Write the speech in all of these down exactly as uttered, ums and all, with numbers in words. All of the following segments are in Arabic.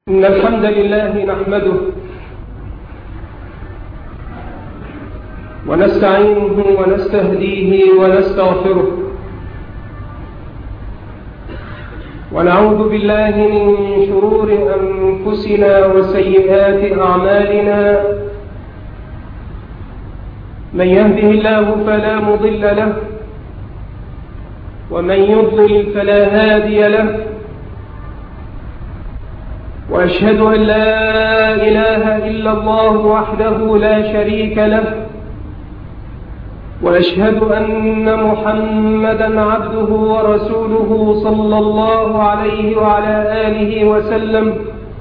إن الحمد لله نحمده ونستعينه ونستهديه ونستغفره ونعوذ بالله من شرور أنفسنا وسيئات أعمالنا. من يهده الله فلا مضل له ومن يضلل فلا هادي له، وأشهد أن لا إله إلا الله وحده لا شريك له، وأشهد أن محمدًا عبده ورسوله صلى الله عليه وعلى آله وسلم.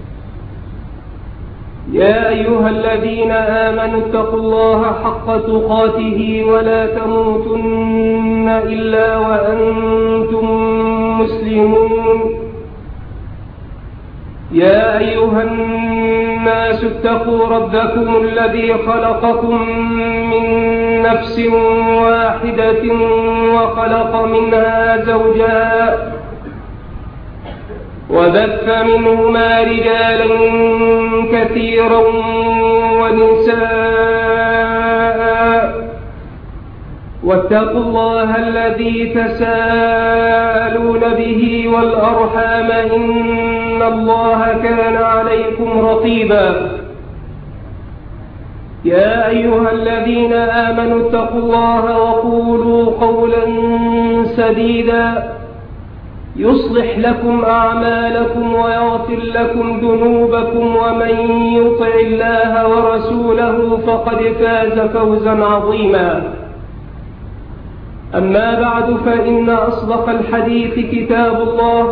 يا أيها الذين آمنوا اتقوا الله حق تقاته ولا تموتن إلا وأنتم مسلمون. يا أيها الناس اتقوا ربكم الذي خلقكم من نفس واحدة وخلق منها زوجها وبث منهما رجالا كثيرا ونساء، واتقوا الله الذي تساءلون به والأرحام إن الله كان عليكم رقيبا. يا أيها الذين آمنوا اتقوا الله وقولوا قولا سديدا يصلح لكم أعمالكم ويغفر لكم ذنوبكم، ومن يطع الله ورسوله فقد فاز فوزا عظيما. أما بعد، فإن أصدق الحديث كتاب الله،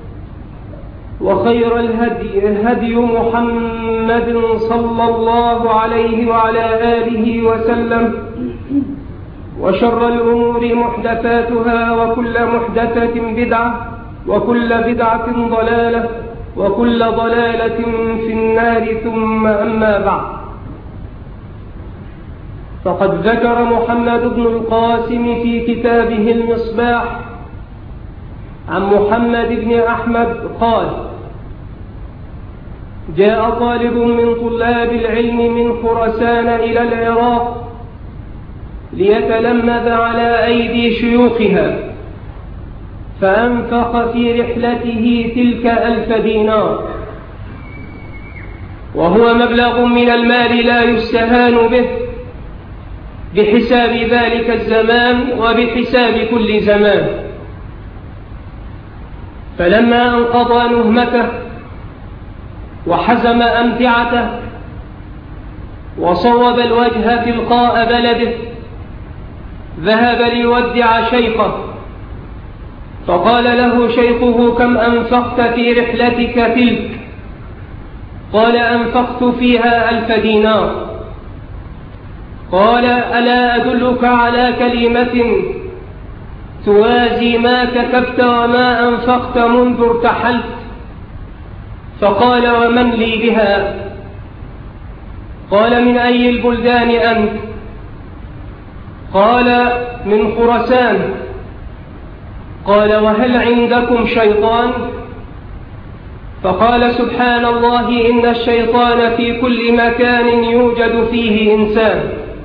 وخير الهدي هدي محمد صلى الله عليه وعلى آله وسلم، وشر الأمور محدثاتها، وكل محدثة بدعة، وكل بدعة ضلالة، وكل ضلالة في النار. ثم أما بعد، فقد ذكر محمد بن القاسم في كتابه المصباح عن محمد بن أحمد قال: جاء طالب من طلاب العلم من خراسان إلى العراق ليتلمذ على أيدي شيوخها، فأنفق في رحلته تلك ألف دينار، وهو مبلغ من المال لا يستهان به بحساب ذلك الزمان وبحساب كل زمان. فلما انقضى نهمته وحزم أمتعته وصوب الوجه تلقاء بلده، ذهب ليودع شيخه، فقال له شيخه: كم أنفقت في رحلتك تلك؟ قال: أنفقت فيها ألف دينار. قال: ألا أدلك على كلمة توازي ما كتبت وما أنفقت منذ ارتحلت؟ فقال: ومن لي بها؟ قال: من أي البلدان أنت؟ قال: من خراسان. قال: وهل عندكم شيطان؟ فقال: سبحان الله، إن الشيطان في كل مكان يوجد فيه إنسان.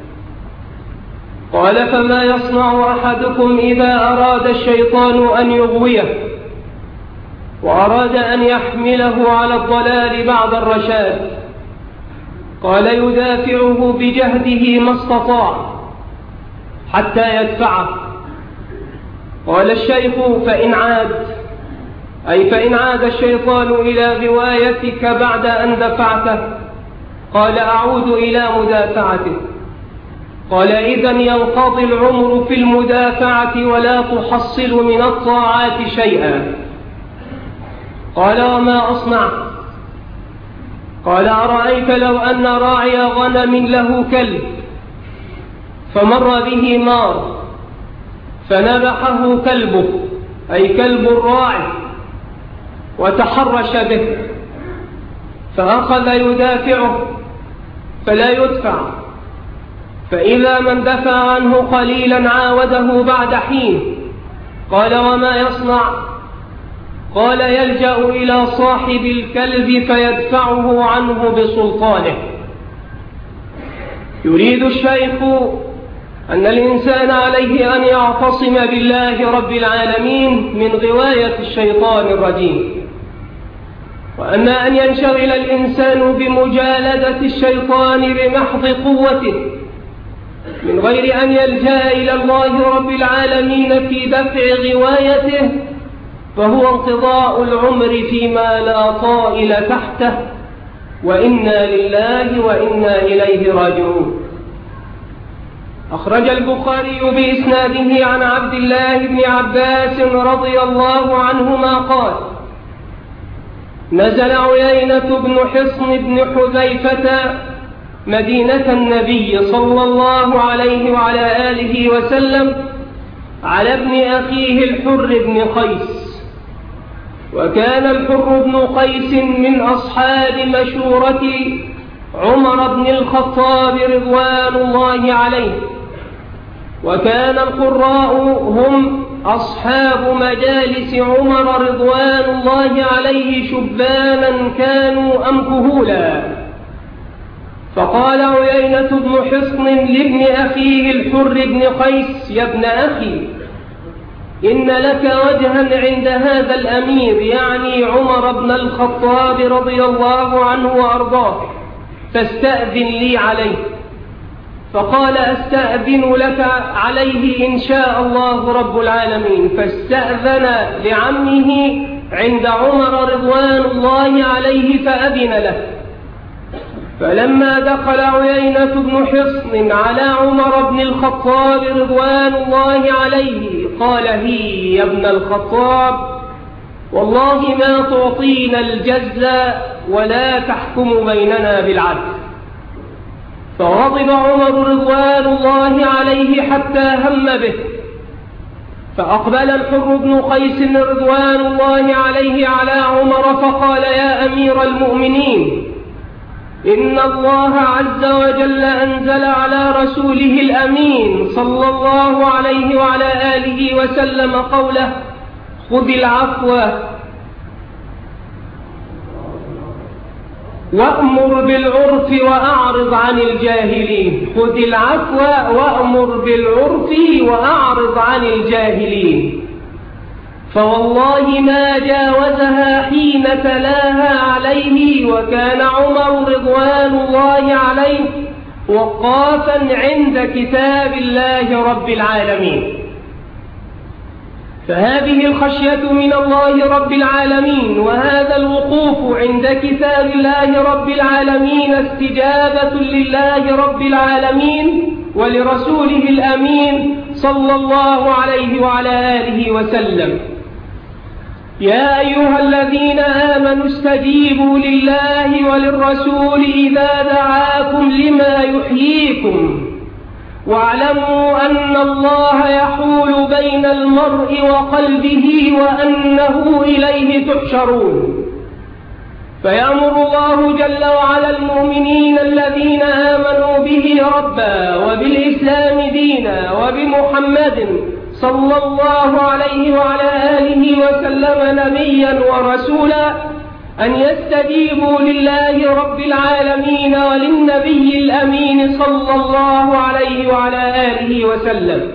قال: فما يصنع أحدكم إذا أراد الشيطان أن يغويه وأراد أن يحمله على الضلال بعد الرشاد؟ قال: يدافعه بجهده ما استطاع حتى يدفعه. قال الشيخ: فإن عاد، أي فإن عاد الشيطان إلى غوايتك بعد أن دفعته؟ قال: أعود إلى مدافعته. قال: إذن ينقضي العمر في المدافعة ولا تحصل من الطاعات شيئا. قال: وما أصنع؟ قال: أرأيت لو أن راعي غنم له كلب فمر به مار فنبحه كلبه، أي كلب الراعي، وتحرش به، فأخذ يدافعه فلا يدفع، فإذا من دفع عنه قليلا عاوده بعد حين. قال: وما يصنع؟ قال يلجأ إلى صاحب الكلب فيدفعه عنه بسلطانه. يريد الشيخ أن الإنسان عليه أن يعتصم بالله رب العالمين من غواية الشيطان الرجيم، وأن أن ينشغل الإنسان بمجالدة الشيطان بمحض قوته من غير أن يلجأ إلى الله رب العالمين في دفع غوايته، فهو انقضاء العمر فيما لا طائل تحته، وإنا لله وإنا إليه راجعون. أخرج البخاري بإسناده عن عبد الله بن عباس رضي الله عنهما قال: نزل عيينة بن حصن بن حذيفة مدينة النبي صلى الله عليه وعلى آله وسلم على ابن أخيه الحر بن قيس، وكان الحر بن قيس من أصحاب مشورة عمر بن الخطاب رضوان الله عليه، وكان القراء هم أصحاب مجالس عمر رضوان الله عليه شبانا كانوا أم كهولا. فقال عيينة بن حصن لابن أخيه الحر بن قيس: يا ابن أخي، إن لك وجها عند هذا الأمير، يعني عمر بن الخطاب رضي الله عنه وأرضاه، فاستأذن لي عليه. فقال: أستأذن لك عليه إن شاء الله رب العالمين. فاستأذن لعمه عند عمر رضوان الله عليه فأذن له. فلما دخل عيينة بن حصن على عمر بن الخطاب رضوان الله عليه قال: هي يا ابن الخطاب، والله ما تعطينا الجزة ولا تحكم بيننا بالعدل. فغضب عمر رضوان الله عليه حتى هم به. فأقبل الحر بن قيس رضوان الله عليه على عمر فقال: يا أمير المؤمنين، إن الله عز وجل أنزل على رسوله الأمين صلى الله عليه وعلى آله وسلم قوله: خذ العفو وأمر بالعرف وأعرض عن الجاهلين. خذ العفو وأمر بالعرف وأعرض عن الجاهلين. فوالله ما جاوزها حين تلاها عليه، وكان عمر رضوان الله عليه وقافا عند كتاب الله رب العالمين. فهذه الخشية من الله رب العالمين وهذا الوقوف عند كتاب الله رب العالمين استجابة لله رب العالمين ولرسوله الأمين صلى الله عليه وعلى آله وسلم. يا أيها الذين آمنوا استجيبوا لله وللرسول إذا دعاكم لما يحييكم، واعلموا أن الله يحول بين المرء وقلبه وأنه إليه تحشرون. فيأمر الله جل وعلا المؤمنين الذين آمنوا به ربا وبالإسلام دينا وبمحمد صلى الله عليه وعلى آله وسلم نبيا ورسولا أن يستجيبوا لله رب العالمين وللنبي الأمين صلى الله عليه وعلى آله وسلم.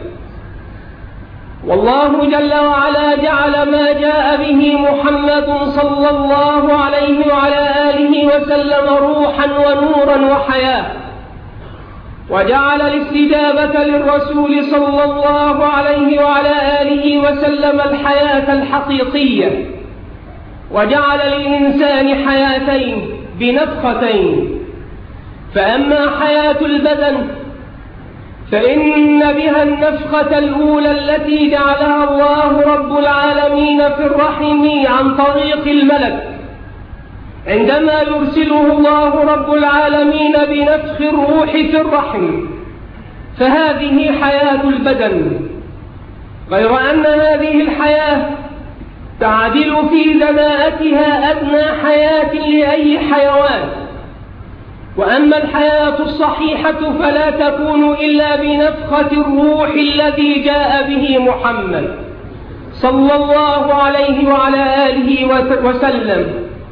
والله جل وعلا جعل ما جاء به محمد صلى الله عليه وعلى آله وسلم روحا ونورا وحياة، وجعل الاستجابة للرسول صلى الله عليه وعلى آله وسلم الحياة الحقيقية، وجعل للإنسان حياتين بنفختين. فأما حياة البدن فإن بها النفخة الأولى التي جعلها الله رب العالمين في الرحم عن طريق الملك عندما يرسله الله رب العالمين بنفخ الروح في الرحم، فهذه حياة البدن. غير أن هذه الحياة تعدل في دناءتها أدنى حياة لأي حيوان. وأما الحياة الصحيحة فلا تكون إلا بنفخة الروح الذي جاء به محمد صلى الله عليه وعلى آله وسلم: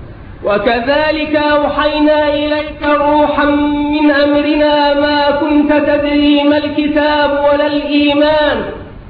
وكذلك أوحينا إليك روحا من أمرنا ما كنت تدري ما الكتاب ولا الإيمان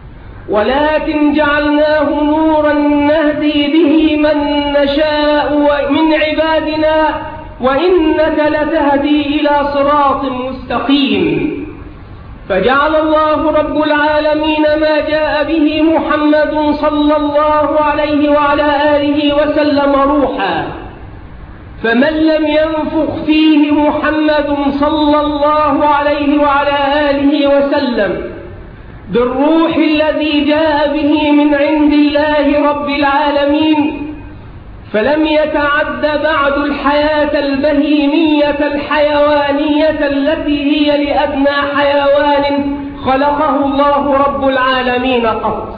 ولكن جعلناه نورا نهدي به من نشاء من عبادنا وإنك لتهدي إلى صراط مستقيم. فجعل الله رب العالمين ما جاء به محمد صلى الله عليه وعلى آله وسلم روحا، فمن لم ينفخ فيه محمد صلى الله عليه وعلى آله وسلم بالروح الذي جاء به من عند الله رب العالمين فلم يتعد بعد الحياة البهيمية الحيوانية التي هي لأدنى حيوان خلقه الله رب العالمين قط.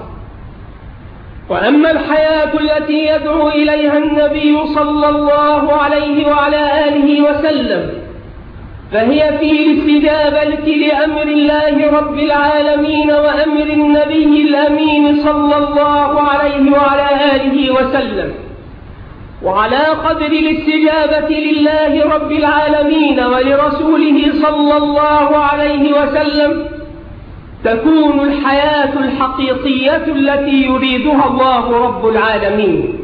وأما الحياة التي يدعو إليها النبي صلى الله عليه وعلى آله وسلم فهي في الاستجابة لأمر الله رب العالمين وأمر النبي الأمين صلى الله عليه وعلى آله وسلم. وعلى قدر الاستجابة لله رب العالمين ولرسوله صلى الله عليه وسلم تكون الحياة الحقيقية التي يريدها الله رب العالمين.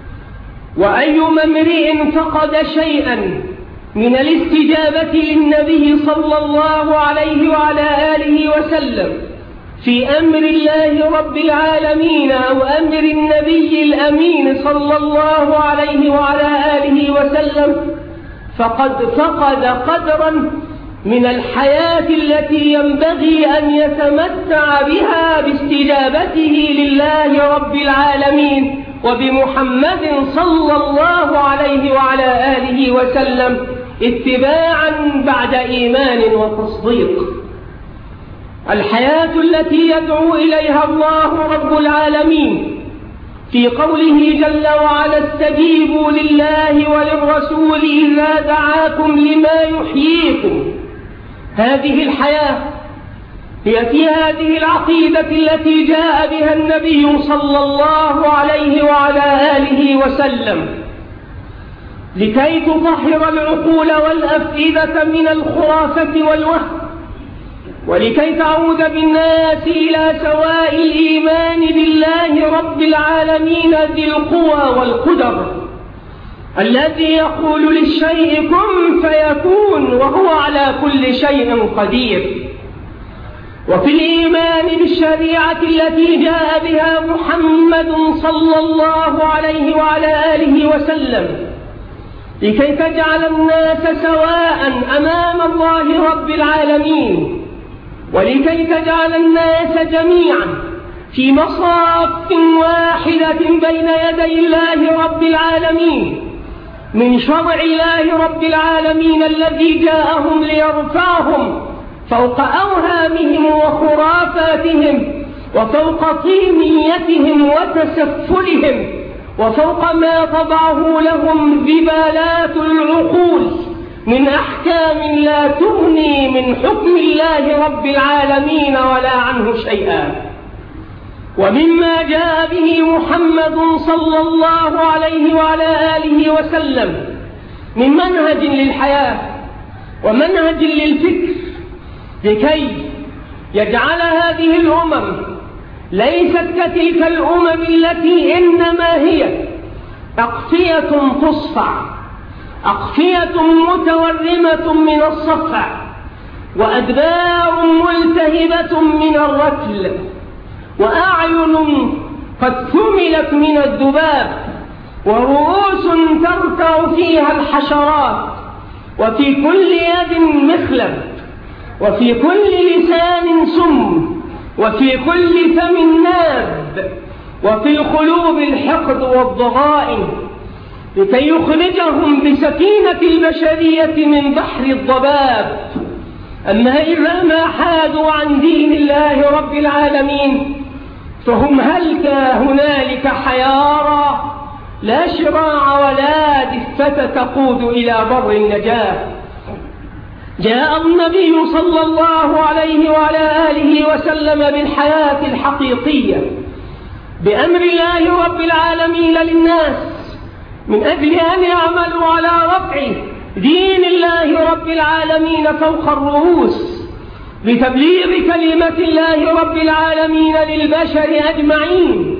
وأيما امرئ فقد شيئا من الاستجابة للنبي صلى الله عليه وعلى آله وسلم في أمر الله رب العالمين أو أمر النبي الأمين صلى الله عليه وعلى آله وسلم فقد فقد قدرا من الحياة التي ينبغي أن يتمتع بها باستجابته لله رب العالمين وبمحمد صلى الله عليه وعلى آله وسلم اتباعا بعد إيمان وتصديق. الحياة التي يدعو إليها الله رب العالمين في قوله جل وعلا: استجيبوا لله وللرسول إذا دعاكم لما يحييكم. هذه الحياة هي في هذه العقيدة التي جاء بها النبي صلى الله عليه وعلى آله وسلم لكي تطهر العقول والأفئدة من الخرافة والوهم، ولكي تعود بالناس إلى سواء الإيمان بالله رب العالمين ذي القوى والقدر الذي يقول للشيء كن فيكون وهو على كل شيء قدير. وفي الإيمان بالشريعة التي جاء بها محمد صلى الله عليه وعلى آله وسلم لكي تجعل الناس سواء أمام الله رب العالمين، ولكي تجعل الناس جميعا في مصاف واحدة بين يدي الله رب العالمين من شرع الله رب العالمين الذي جاءهم ليرفعهم فوق أوهامهم وخرافاتهم وفوق طينيتهم وتسفلهم وفوق ما طبعه لهم ذبالات العقول من أحكام لا تغني من حكم الله رب العالمين ولا عنه شيئا. ومما جاء به محمد صلى الله عليه وعلى آله وسلم من منهج للحياة ومنهج للفكر لكي يجعل هذه الأمم ليست كتلك الأمم التي إنما هي أقفية تصفع، أقفية متورمة من الصفع، وأدبار ملتهبة من الرتل، وأعين قد ثملت من الذباب، ورؤوس ترتع فيها الحشرات، وفي كل يد مخلب، وفي كل لسان سم، وفي كل فم ناب، وفي القلوب الحقد والضغائن، لكي يخرجهم بسكينة البشرية من بحر الضباب. أما إذا ما حادوا عن دين الله رب العالمين فهم هلك هنالك حيارى، لا شراع ولا دفة تقود إلى بر النجاة. جاء النبي صلى الله عليه وعلى آله وسلم بالحياة الحقيقية بأمر الله رب العالمين للناس من أجل أن يعملوا على رفع دين الله رب العالمين فوق الرؤوس، لتبليغ كلمة الله رب العالمين للبشر أجمعين،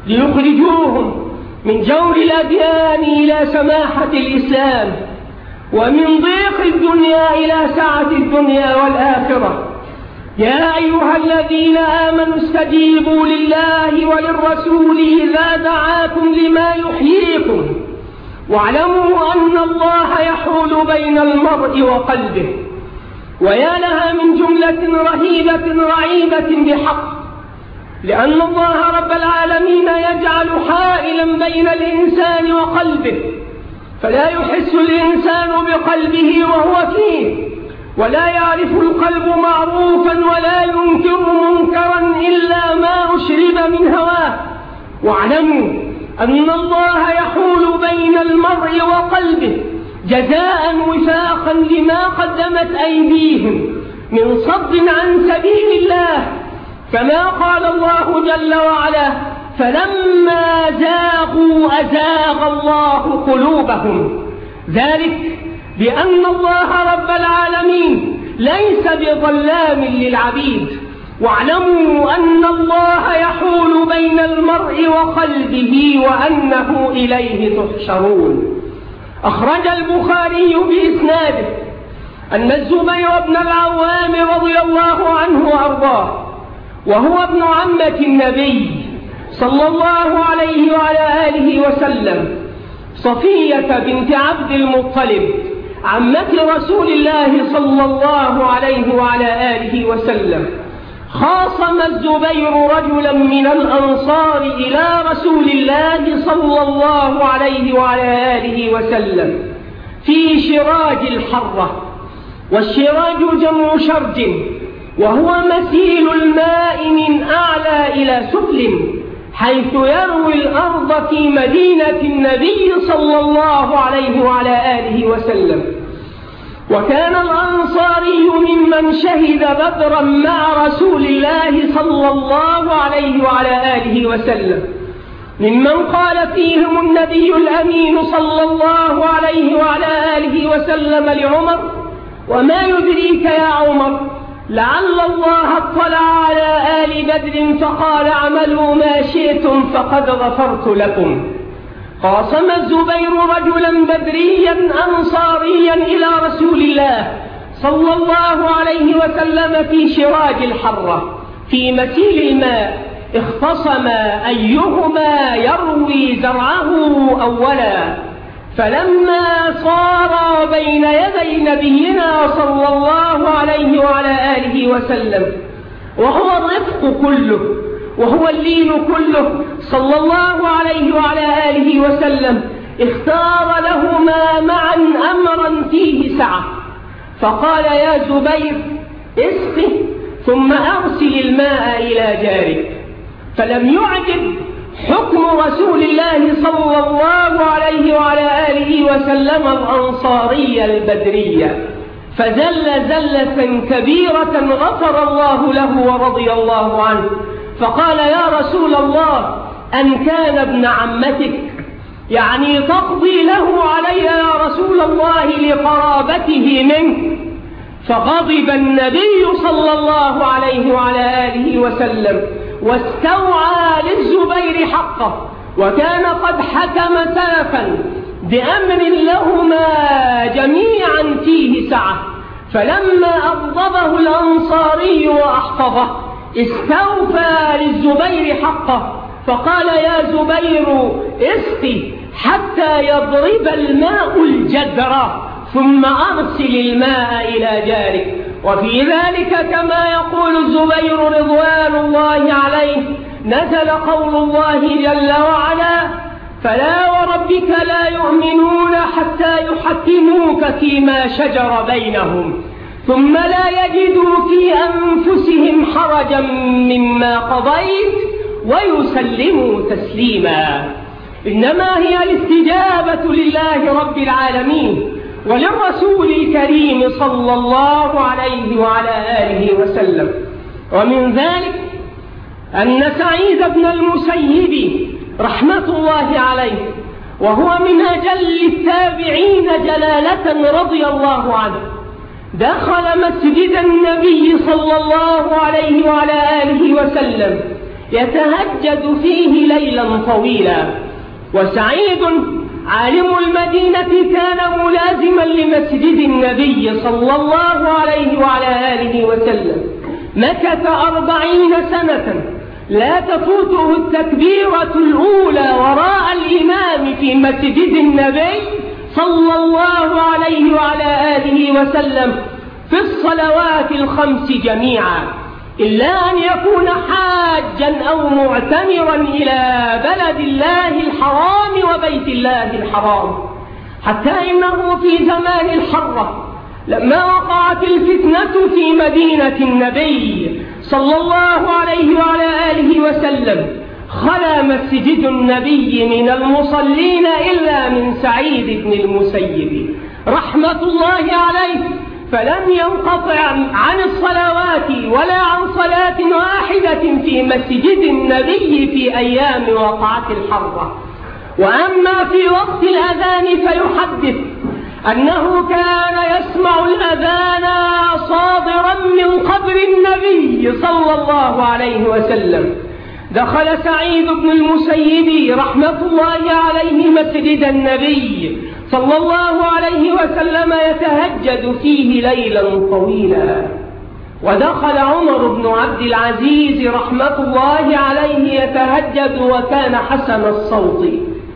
ليخرجوهم من جور الأديان إلى سماحة الإسلام، ومن ضيق الدنيا إلى سعة الدنيا والآخرة. يا أيها الذين آمنوا استجيبوا لله وللرسول إذا دعاكم لما يحييكم، واعلموا أن الله يحول بين المرء وقلبه. ويا لها من جملة رهيبة رعيبة بحق، لأن الله رب العالمين يجعل حائلا بين الإنسان وقلبه، فلا يحس الإنسان بقلبه وهو فيه، ولا يعرف القلب معروفا ولا ينكر منكرا إلا ما أشرب من هواه. واعلموا أن الله يحول بين المرء وقلبه جزاء وفاقا لما قدمت أيديهم من صد عن سبيل الله، كما قال الله جل وعلا: فلما زاغوا أزاغ الله قلوبهم. ذلك بأن الله رب العالمين ليس بظلام للعبيد. واعلموا أن الله يحول بين المرء وقلبه وأنه إليه تحشرون. أخرج البخاري بإسناده أن الزبير بن العوام رضي الله عنه وأرضاه، وهو ابن عمة النبي صلى الله عليه وعلى آله وسلم، صفية بنت عبد المطلب عمة رسول الله صلى الله عليه وعلى آله وسلم، خاصم الزبير رجلا من الأنصار إلى رسول الله صلى الله عليه وعلى آله وسلم في شراج الحرة. والشراج جمع شرج، وهو مسيل الماء من أعلى إلى سفل، حيث يروي الأرض في مدينة النبي صلى الله عليه وعلى آله وسلم. وكان الأنصاري ممن شهد بدرا مع رسول الله صلى الله عليه وعلى آله وسلم، ممن قال فيهم النبي الأمين صلى الله عليه وعلى آله وسلم لعمر: وما يدريك يا عمر لعل الله اطلع على آل بدر فقال اعملوا ما شئتم فقد غفرت لكم. قاسم الزبير رجلا بدريا أنصاريا إلى رسول الله صلى الله عليه وسلم في شراج الحرة في مسيل الماء، اختصم أيهما يروي زرعه أولا. فلما صار بين يدي نبينا صلى الله عليه وعلى آله وسلم، وهو الرفق كله وهو اللين كله صلى الله عليه وعلى آله وسلم، اختار لهما معا أمرا فيه سعة، فقال: يا زبير اسقه ثم أرسل الماء إلى جارك. فلم يعجب حكم رسول الله صلى الله عليه وعلى آله وسلم الأنصاري البدري، فزل زلة كبيرة غفر الله له ورضي الله عنه، فقال: يا رسول الله أن كان ابن عمتك، يعني تقضي له علي يا رسول الله لقرابته منك. فغضب النبي صلى الله عليه وعلى آله وسلم واستوعى للزبير حقه، وكان قد حكم سلفا بأمر لهما جميعا فيه سعة. فلما أغضبه الأنصاري وأحفظه استوفى للزبير حقه، فقال: يا زبير اسقي حتى يضرب الماء الجدر ثم أرسل الماء إلى جارك. وفي ذلك كما يقول الزبير رضوان الله عليه نزل قول الله جل وعلا: فلا وربك لا يؤمنون حتى يحكموك فيما شجر بينهم ثم لا يجدوا في أنفسهم حرجا مما قضيت ويسلموا تسليما. إنما هي الاستجابة لله رب العالمين وللرسول الكريم صلى الله عليه وعلى آله وسلم. ومن ذلك أن سعيد بن المسيب رحمة الله عليه، وهو من أجل التابعين جلالة رضي الله عنه، دخل مسجد النبي صلى الله عليه وعلى آله وسلم يتهجد فيه ليلا طويلا. وسعيد عالم المدينة كان ملازما لمسجد النبي صلى الله عليه وعلى آله وسلم، مكث أربعين سنة لا تفوته التكبيرة الأولى وراء الإمام في مسجد النبي صلى الله عليه وعلى آله وسلم في الصلوات الخمس جميعا، إلا أن يكون حاجا أو معتمرا إلى بلد الله الحرام وبيت الله الحرام. حتى إنه في زمان الحرة لما وقعت الفتنة في مدينة النبي صلى الله عليه وعلى آله وسلم خلا مسجد النبي من المصلين إلا من سعيد بن المسيب رحمة الله عليه، فلم ينقطع عن الصلوات ولا عن صلاة واحدة في مسجد النبي في أيام وقعة الحرة. وأما في وقت الأذان فيحدث أنه كان يسمع الأذان صادرا من قبر النبي صلى الله عليه وسلم. دخل سعيد بن المسيب رحمة الله عليه مسجد النبي صلى الله عليه وسلم يتهجد فيه ليلا طويلا. ودخل عمر بن عبد العزيز رحمة الله عليه يتهجد وكان حسن الصوت،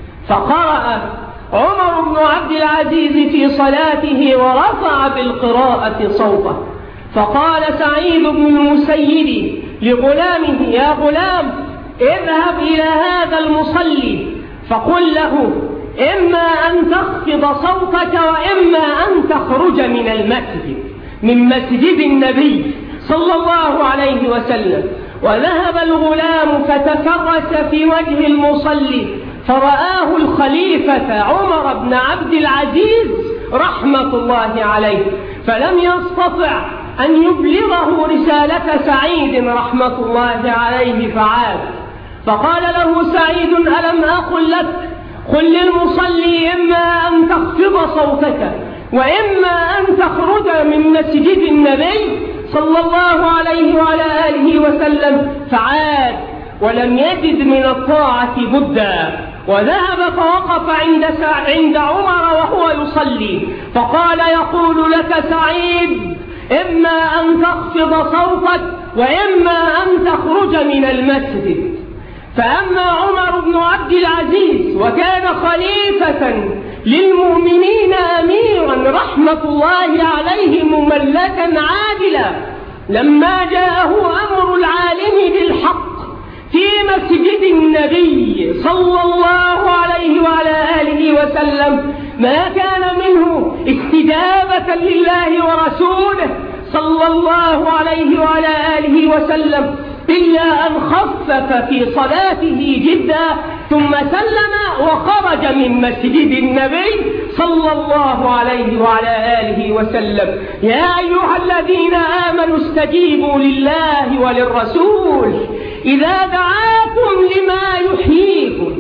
فقرأ عمر بن عبد العزيز في صلاته ورفع بالقراءة صوته، فقال سعيد بن المسيب لغلامه: يا غلام، اذهب إلى هذا المصلي فقل له إما أن تخفض صوتك وإما أن تخرج من المسجد من مسجد النبي صلى الله عليه وسلم. وذهب الغلام فتفرس في وجه المصلي فرآه الخليفة عمر بن عبد العزيز رحمة الله عليه، فلم يستطع أن يبلغه رسالة سعيد رحمة الله عليه فعاد، فقال له سعيد: ألم أقل لك قل للمصلي إما أن تخفض صوتك وإما أن تخرج من مسجد النبي صلى الله عليه وعلى آله وسلم؟ فعاد ولم يجد من الطاعة بدا، وذهب فوقف عند عند عمر وهو يصلي، فقال: يقول لك سعيد إما أن تخفض صوتك وإما أن تخرج من المسجد. فأما عمر بن عبد العزيز وكان خليفة للمؤمنين أميرا رحمة الله عليه مملكا عادلا، لما جاءه أمر العالم بالحق في مسجد النبي صلى الله عليه وعلى آله وسلم ما كان منه استجابة لله ورسوله صلى الله عليه وعلى آله وسلم إلا أن خفف في صلاته جدا ثم سلم وخرج من مسجد النبي صلى الله عليه وعلى آله وسلم. يا أيها الذين آمنوا استجيبوا لله وللرسول إذا دعاكم لما يحييكم،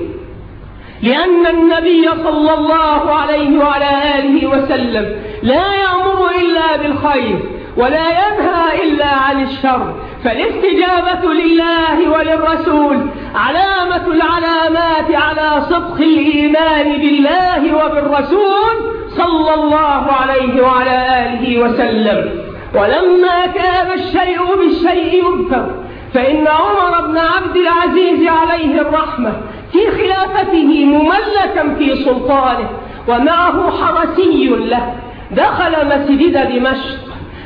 لأن النبي صلى الله عليه وعلى آله وسلم لا يأمر إلا بالخير ولا ينهى إلا عن الشر، فالاستجابة لله وللرسول علامة العلامات على صدق الإيمان بالله وبالرسول صلى الله عليه وعلى آله وسلم. ولما كان الشيء بالشيء يذكر، فإن عمر بن عبد العزيز عليه الرحمة في خلافته مملكا في سلطانه ومعه حرسي له، دخل مسجد دمشق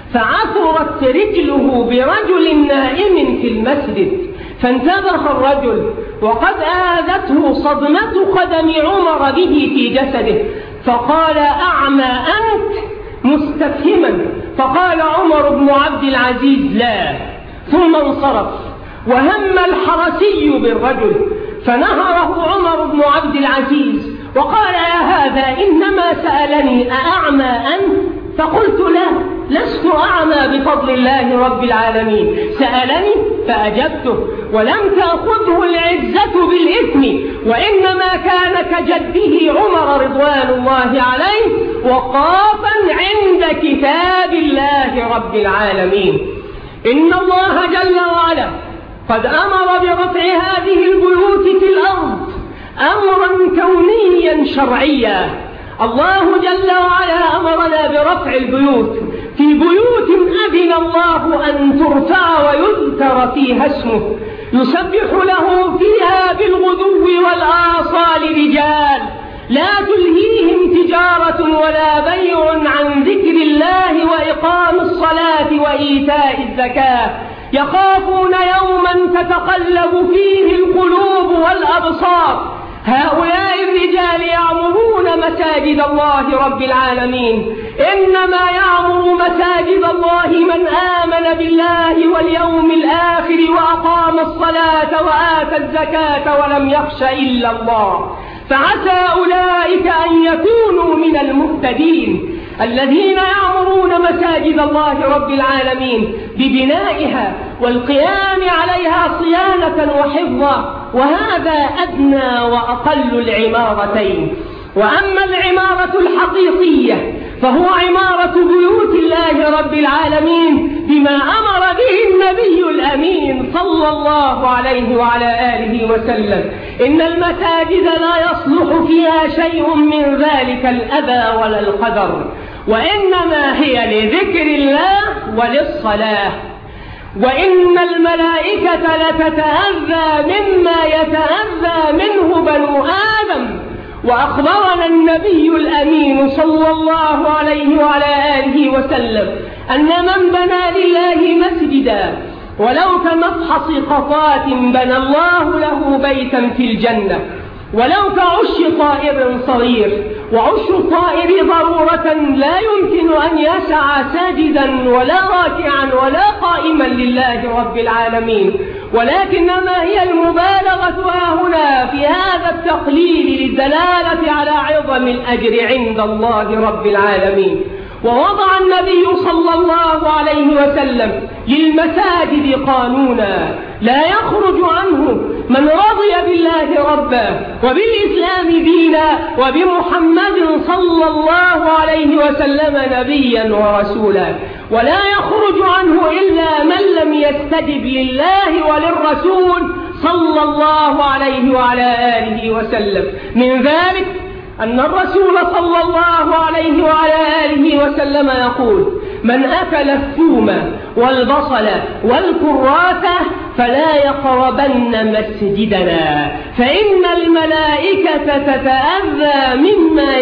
فعثرت رجله برجل نائم في المسجد، فانتبه الرجل وقد آذته صدمة قدم عمر به في جسده، فقال: أعمى أنت؟ مستفهما. فقال عمر بن عبد العزيز: لا. ثم انصرف، وهم الحرسي بالرجل فنهره عمر بن عبد العزيز وقال: يا هذا إنما سألني أأعمى أنت؟ فقلت له: لست أعمى بفضل الله رب العالمين. سألني فأجبته، ولم تأخذه العزة بالإثم، وإنما كان كجده عمر رضوان الله عليه وقافا عند كتاب الله رب العالمين. إن الله جل وعلا قد أمر برفع هذه البيوت في الأرض أمرا كونيا شرعيا. الله جل وعلا أمرنا برفع البيوت في بيوت أذن الله أن ترفع ويذكر فيها اسمه، يسبح له فيها بالغدو والآصال رجال لا تلهيهم تجارة ولا بيع عن ذكر الله وإقام الصلاة وإيتاء الزكاة، يخافون يوما تتقلب فيه القلوب والأبصار. هؤلاء الرجال يعمرون مساجد الله رب العالمين. إنما يعمر مساجد الله من آمن بالله واليوم الآخر وأقام الصلاة وآتى الزكاة ولم يخش إلا الله. فعسى أولئك أن يكونوا من المهتدين الذين يعمرون مساجد الله رب العالمين ببنائها والقيام عليها صيانة وحفظا، وهذا أدنى وأقل العمارتين. وأما العمارة الحقيقية فهو عمارة بيوت الله رب العالمين بما أمر به النبي الأمين صلى الله عليه وعلى آله وسلم. إن المساجد لا يصلح فيها شيء من ذلك الأذى ولا القدر، وإنما هي لذكر الله وللصلاة. وإن الملائكة لتتأذى مما يتأذى منه بنو آدم. وأخبرنا النبي الأمين صلى الله عليه وعلى آله وسلم أن من بنى لله مسجدا ولو كمفحص قطات بنى الله له بيتا في الجنة، ولو كعش طائر صغير. وعش الطائر ضرورة لا يمكن أن يسعى ساجدا ولا راكعا ولا قائما لله رب العالمين، ولكنما هي المبالغة هنا في هذا التقليل للدلالة على عظم الأجر عند الله رب العالمين. ووضع النبي صلى الله عليه وسلم للمساجد قانونا لا يخرج عنه من رضي بالله ربا وبالإسلام دينا وبمحمد صلى الله عليه وسلم نبيا ورسولا، ولا يخرج عنه إلا من لم يستجب لله وللرسول صلى الله عليه وعلى آله وسلم. من ذلك أن الرسول صلى الله عليه وعلى آله وسلم يقول: من أكل الثوم والبصل والكراثة فلا يقربن مسجدنا، فإن الملائكة تتأذى مما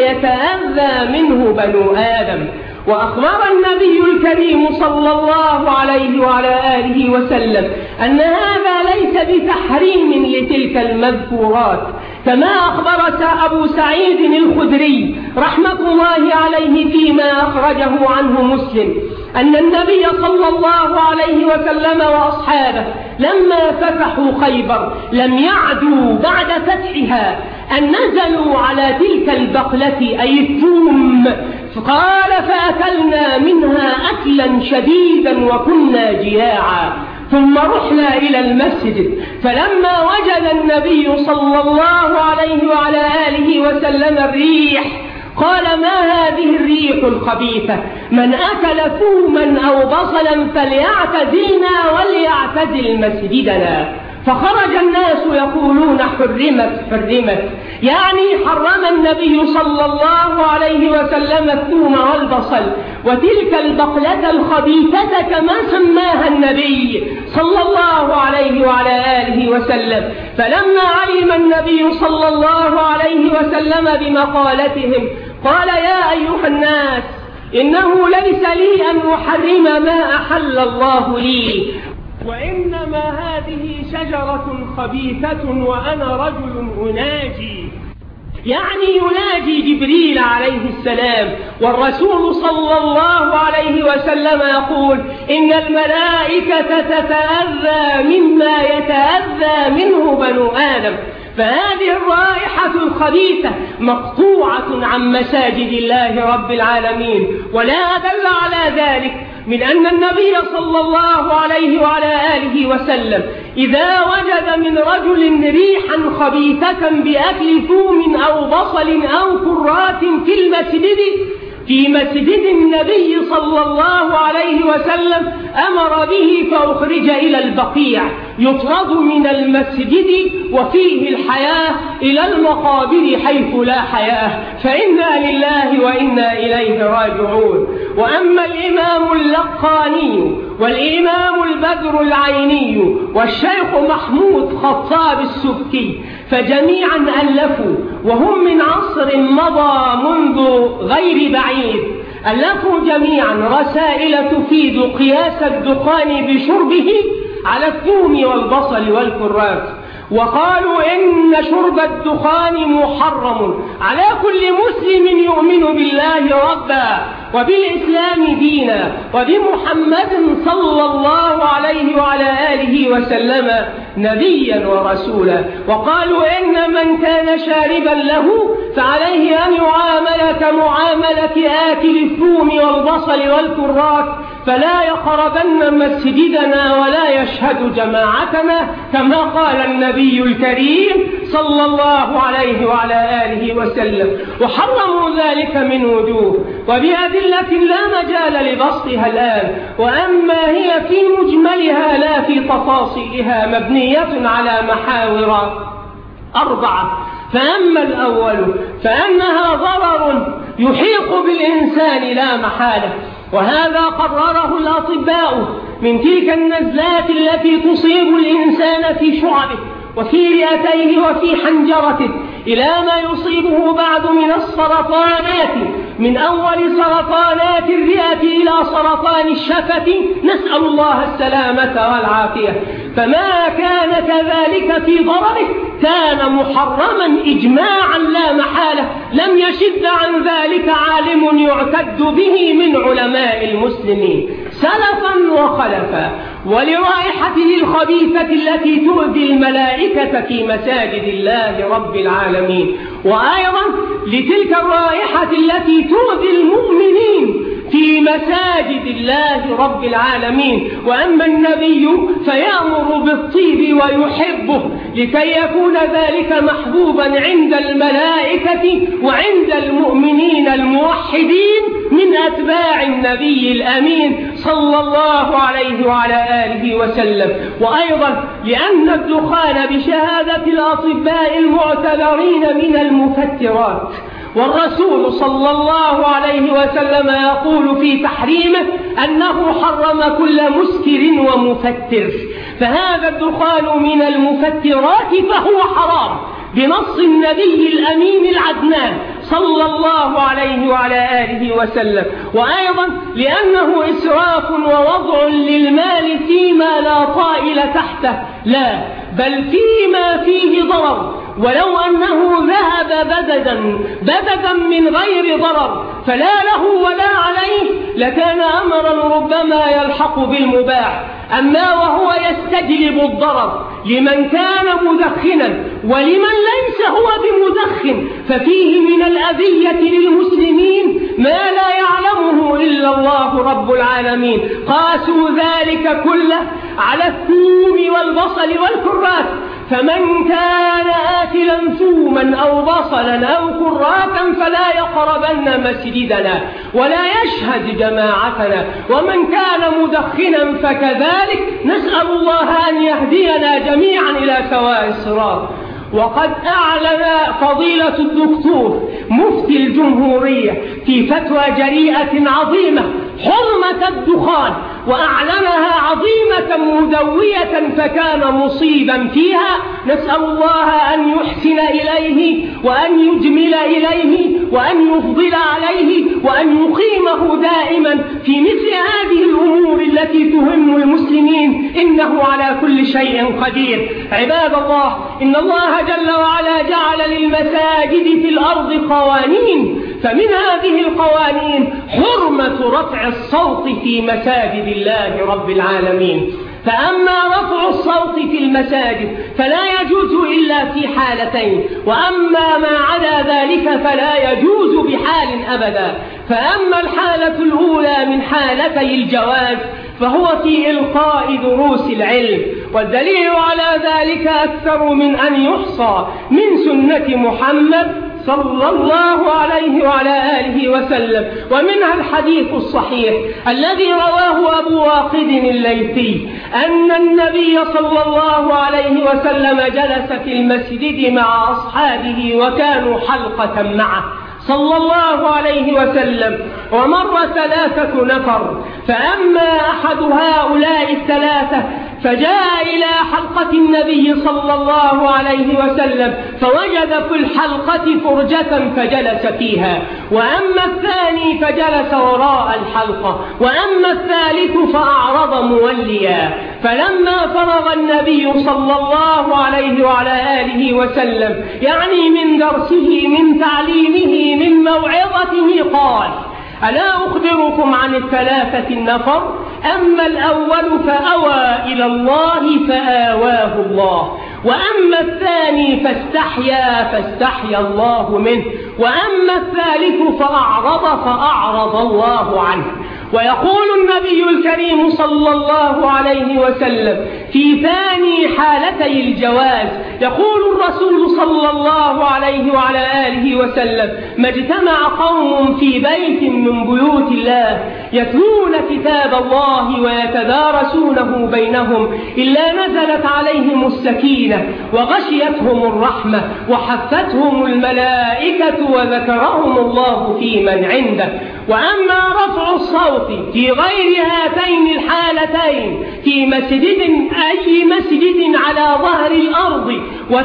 يتأذى منه بنو آدم. وأخبر النبي الكريم صلى الله عليه وعلى آله وسلم أن هذا ليس بتحريم لتلك المذكورات، كما أخبر أبو سعيد الخدري رحمة الله عليه فيما أخرجه عنه مسلم أن النبي صلى الله عليه وسلم وأصحابه لما فتحوا خيبر لم يعدوا بعد فتحها أن نزلوا على تلك البقلة أي الثوم، قال: فأكلنا منها أكلا شديدا وكنا جياعا، ثم رحنا إلى المسجد فلما وجد النبي صلى الله عليه وعلى آله وسلم الريح قال: ما هذه الريح الخبيثة؟ من أكل ثوما أو بصلا فليعتزلنا وليعتزل مسجدنا. فخرج الناس يقولون: حرمت حرمت، يعني حرم النبي صلى الله عليه وسلم الثوم والبصل وتلك البقلة الخبيثة كما سماها النبي صلى الله عليه وعلى آله وسلم. فلما علم النبي صلى الله عليه وسلم بمقالتهم قال: يا أيها الناس، إنه ليس لي أن أحرم ما أحل الله لي، وإنما هذه شجرة خبيثة وأنا رجل أناجي، يعني يناجي جبريل عليه السلام. والرسول صلى الله عليه وسلم يقول: إن الملائكة تتأذى مما يتأذى منه بنو آدم. فهذه الرائحة الخبيثة مقطوعة عن مساجد الله رب العالمين. ولا دل على ذلك من أن النبي صلى الله عليه وعلى آله وسلم إذا وجد من رجل ريحا خبيثة بأكل ثوم أو بصل أو كرات في المسجد في مسجد النبي صلى الله عليه وسلم أمر به فأخرج إلى البقيع يطرد من المسجد وفيه الحياة إلى المقابر حيث لا حياة، فإنا لله وإنا إليه راجعون. وأما الإمام اللقاني والإمام البدر العيني والشيخ محمود خطاب السبكي فجميعا ألفوا، وهم من عصر مضى منذ غير بعيد، ألفوا جميعا رسائل تفيد قياس الدخان بشربه على الثوم والبصل والكرات، وقالوا إن شرب الدخان محرم على كل مسلم يؤمن بالله ربا وبالإسلام دينا وبمحمد صلى الله عليه وعلى آله وسلم نبيا ورسولا. وقالوا إن من كان شاربا له فعليه أن يعامل كمعاملة آكل الثوم والبصل والكرات، فلا يقربن مسجدنا ولا يشهد جماعتنا، كما قال النبي الكريم صلى الله عليه وعلى آله وسلم. وحرموا ذلك من وجوه وبأدلة لا مجال لبسطها الآن، وأما هي في مجملها لا في تفاصيلها مبنية على محاور أربعة. فأما الأول فأنها ضرر يحيق بالإنسان لا محالة، وهذا قرره الأطباء من تلك النزلات التي تصيب الإنسان في شعبه وفي رئتيه وفي حنجرته إلى ما يصيبه بعد من السرطانات، من أول سرطانات الرئة إلى سرطان الشفة، نسأل الله السلامة والعافية. فما كان كذلك في ضرره كان محرما إجماعا لا محالة، لم يشد عن ذلك عالم يعتد به من علماء المسلمين سلفا وخلفا. ولرائحته الخبيثة التي تؤذي الملائكة في مساجد الله رب العالمين، وأيضا لتلك الرائحة التي تؤذي المؤمنين في مساجد الله رب العالمين. وأما النبي فيأمر بالطيب ويحبه لكي يكون ذلك محبوبا عند الملائكة وعند المؤمنين الموحدين من أتباع النبي الأمين صلى الله عليه وعلى آله وسلم. وأيضا لأن الدخان بشهادة الأطباء المعتبرين من المفترات، والرسول صلى الله عليه وسلم يقول في تحريمه أنه حرم كل مسكر ومفتر، فهذا الدخان من المفترات فهو حرام بنص النبي الأمين العدنان صلى الله عليه وعلى آله وسلم. وأيضا لأنه إسراف ووضع للمال فيما لا طائل تحته، لا بل فيما فيه ضرر، ولو أنه ذهب بددا بددا من غير ضرر فلا له ولا عليه لكان أمرا ربما يلحق بالمباح. أما وهو يستجلب الضرر لمن كان مدخنا ولمن ليس هو بمدخن ففيه من الأذية للمسلمين ما لا يعلمه إلا الله رب العالمين. قاسوا ذلك كله على الثوم والبصل والكرات، فمن كان آكلا ثوما أو بصلا أو كراتا فلا يقربن مسجدنا ولا يشهد جماعتنا، ومن كان مدخنا فكذلك، نسأل الله أن يهدينا جميعا إلى سواء الصراط. وقد أعلن فضيلة الدكتور مفتي الجمهورية في فتوى جريئة عظيمة حرمة الدخان، وأعلنها عظيمة مدوية فكان مصيبا فيها. نسأل الله أن يحسن إليه وأن يجمل إليه وأن يفضل عليه وأن يقيمه دائما في مثل هذه الأمور التي تهم المسلمين، إنه على كل شيء قدير. عباد الله، إن الله جل وعلا جعل للمساجد في الأرض قوانين، فمن هذه القوانين حرمة رفع الصوت في مساجد الله رب العالمين. فأما رفع الصوت في المساجد فلا يجوز إلا في حالتين، وأما ما عدا ذلك فلا يجوز بحال أبدا. فأما الحالة الأولى من حالتي الجواز فهو في إلقاء دروس العلم، والدليل على ذلك أكثر من أن يحصى من سنة محمد صلى الله عليه وعلى آله وسلم، ومنها الحديث الصحيح الذي رواه أبو واقد الليثي أن النبي صلى الله عليه وسلم جلس في المسجد مع أصحابه وكانوا حلقة معه صلى الله عليه وسلم، ومر ثلاثة نفر، فأما أحد هؤلاء الثلاثة فجاء إلى حلقة النبي صلى الله عليه وسلم فوجد في الحلقة فرجة فجلس فيها، وأما الثاني فجلس وراء الحلقة، وأما الثالث فأعرض موليا. فلما فرغ النبي صلى الله عليه وعلى آله وسلم يعني من درسه من تعليمه من موعظته قال: ألا أخبركم عن الثلاثة النفر؟ أما الأول فأوى إلى الله فآواه الله، وأما الثاني فاستحيا فاستحيا الله منه، وأما الثالث فأعرض فأعرض الله عنه. ويقول النبي الكريم صلى الله عليه وسلم في ثاني حالتي الجواز، يقول الرسول صلى الله عليه وعلى آله وسلم: ما اجتمع قوم في بيت من بيوت الله يتلون كتاب الله ويتدارسونه بينهم إلا نزلت عليهم السكينة وغشيتهم الرحمة وحفتهم الملائكة وذكرهم الله في من عنده. وأما رفع الصوت في غير هاتين الحالتين في مسجد أي مسجد على ظهر الأرض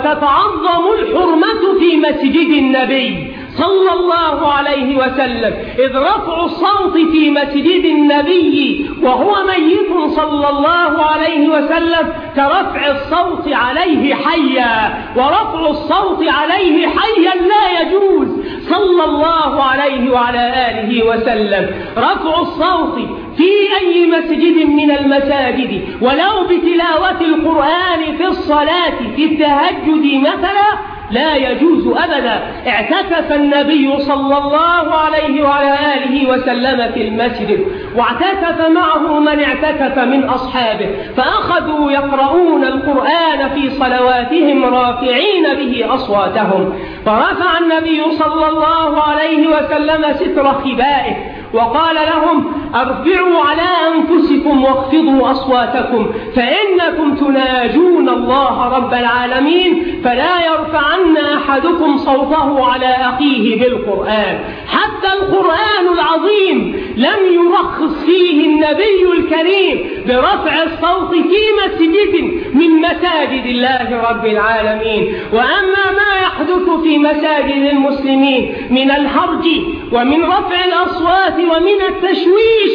وتتعظم الحرمة في مسجد النبي صلى الله عليه وسلم، إذ رفع الصوت في مسجد النبي وهو ميت صلى الله عليه وسلم كرفع الصوت عليه حيا، ورفع الصوت عليه حيا لا يجوز صلى الله عليه وعلى آله وسلم. رفع الصوت في أي مسجد من المساجد ولو بتلاوة القرآن في الصلاة في التهجد مثلا لا يجوز أبدا. اعتكف النبي صلى الله عليه وعلى آله وسلم في المسجد، واعتكف معه من اعتكف من أصحابه، فأخذوا يقرؤون القرآن في صلواتهم رافعين به أصواتهم، فرفع النبي صلى الله عليه وسلم ستر خبائه وقال لهم: ارفعوا على أنفسكم واخفضوا أصواتكم فإنكم تناجون الله رب العالمين، فلا يرفعن أحدكم صوته على أخيه بالقرآن. حتى القرآن العظيم لم يرخص فيه النبي الكريم برفع الصوت في مسجد من مساجد الله رب العالمين. وأما ما يحدث في مساجد المسلمين من الهرج ومن رفع الأصوات ومن التشويش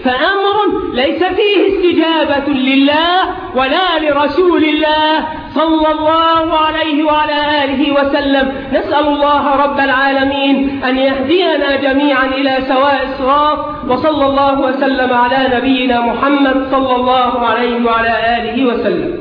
فأمر ليس فيه استجابة لله ولا لرسول الله صلى الله عليه وعلى آله وسلم. نسأل الله رب العالمين أن يهدينا جميعا إلى سواء الصراط، وصلى الله وسلم على نبينا محمد صلى الله عليه وعلى آله وسلم.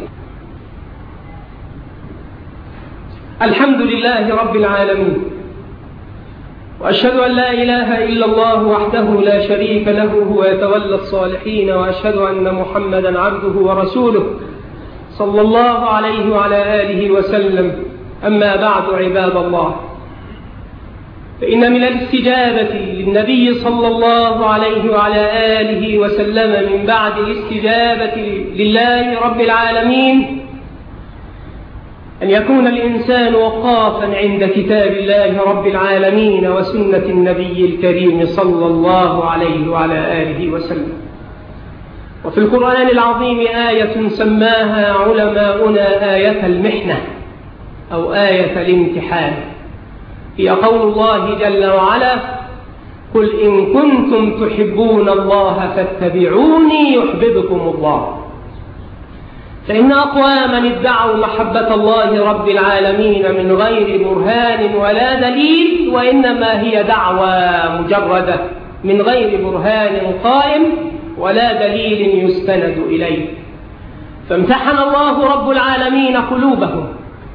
الحمد لله رب العالمين، وأشهد أن لا إله إلا الله وحده لا شريك له هو يتولى الصالحين، وأشهد أن محمدا عبده ورسوله صلى الله عليه وعلى آله وسلم. أما بعد، عباد الله، فإن من الاستجابة للنبي صلى الله عليه وعلى آله وسلم من بعد الاستجابة لله رب العالمين أن يكون الإنسان وقافا عند كتاب الله رب العالمين وسنة النبي الكريم صلى الله عليه وعلى آله وسلم. وفي القرآن العظيم آية سماها علماؤنا آية المحنة أو آية الامتحان، هي قول الله جل وعلا: قل إن كنتم تحبون الله فاتبعوني يحببكم الله. فإن أقواما ادعوا محبة الله رب العالمين من غير برهان ولا دليل، وإنما هي دعوى مجردة من غير برهان قائم ولا دليل يستند إليه. فامتحن الله رب العالمين قلوبهم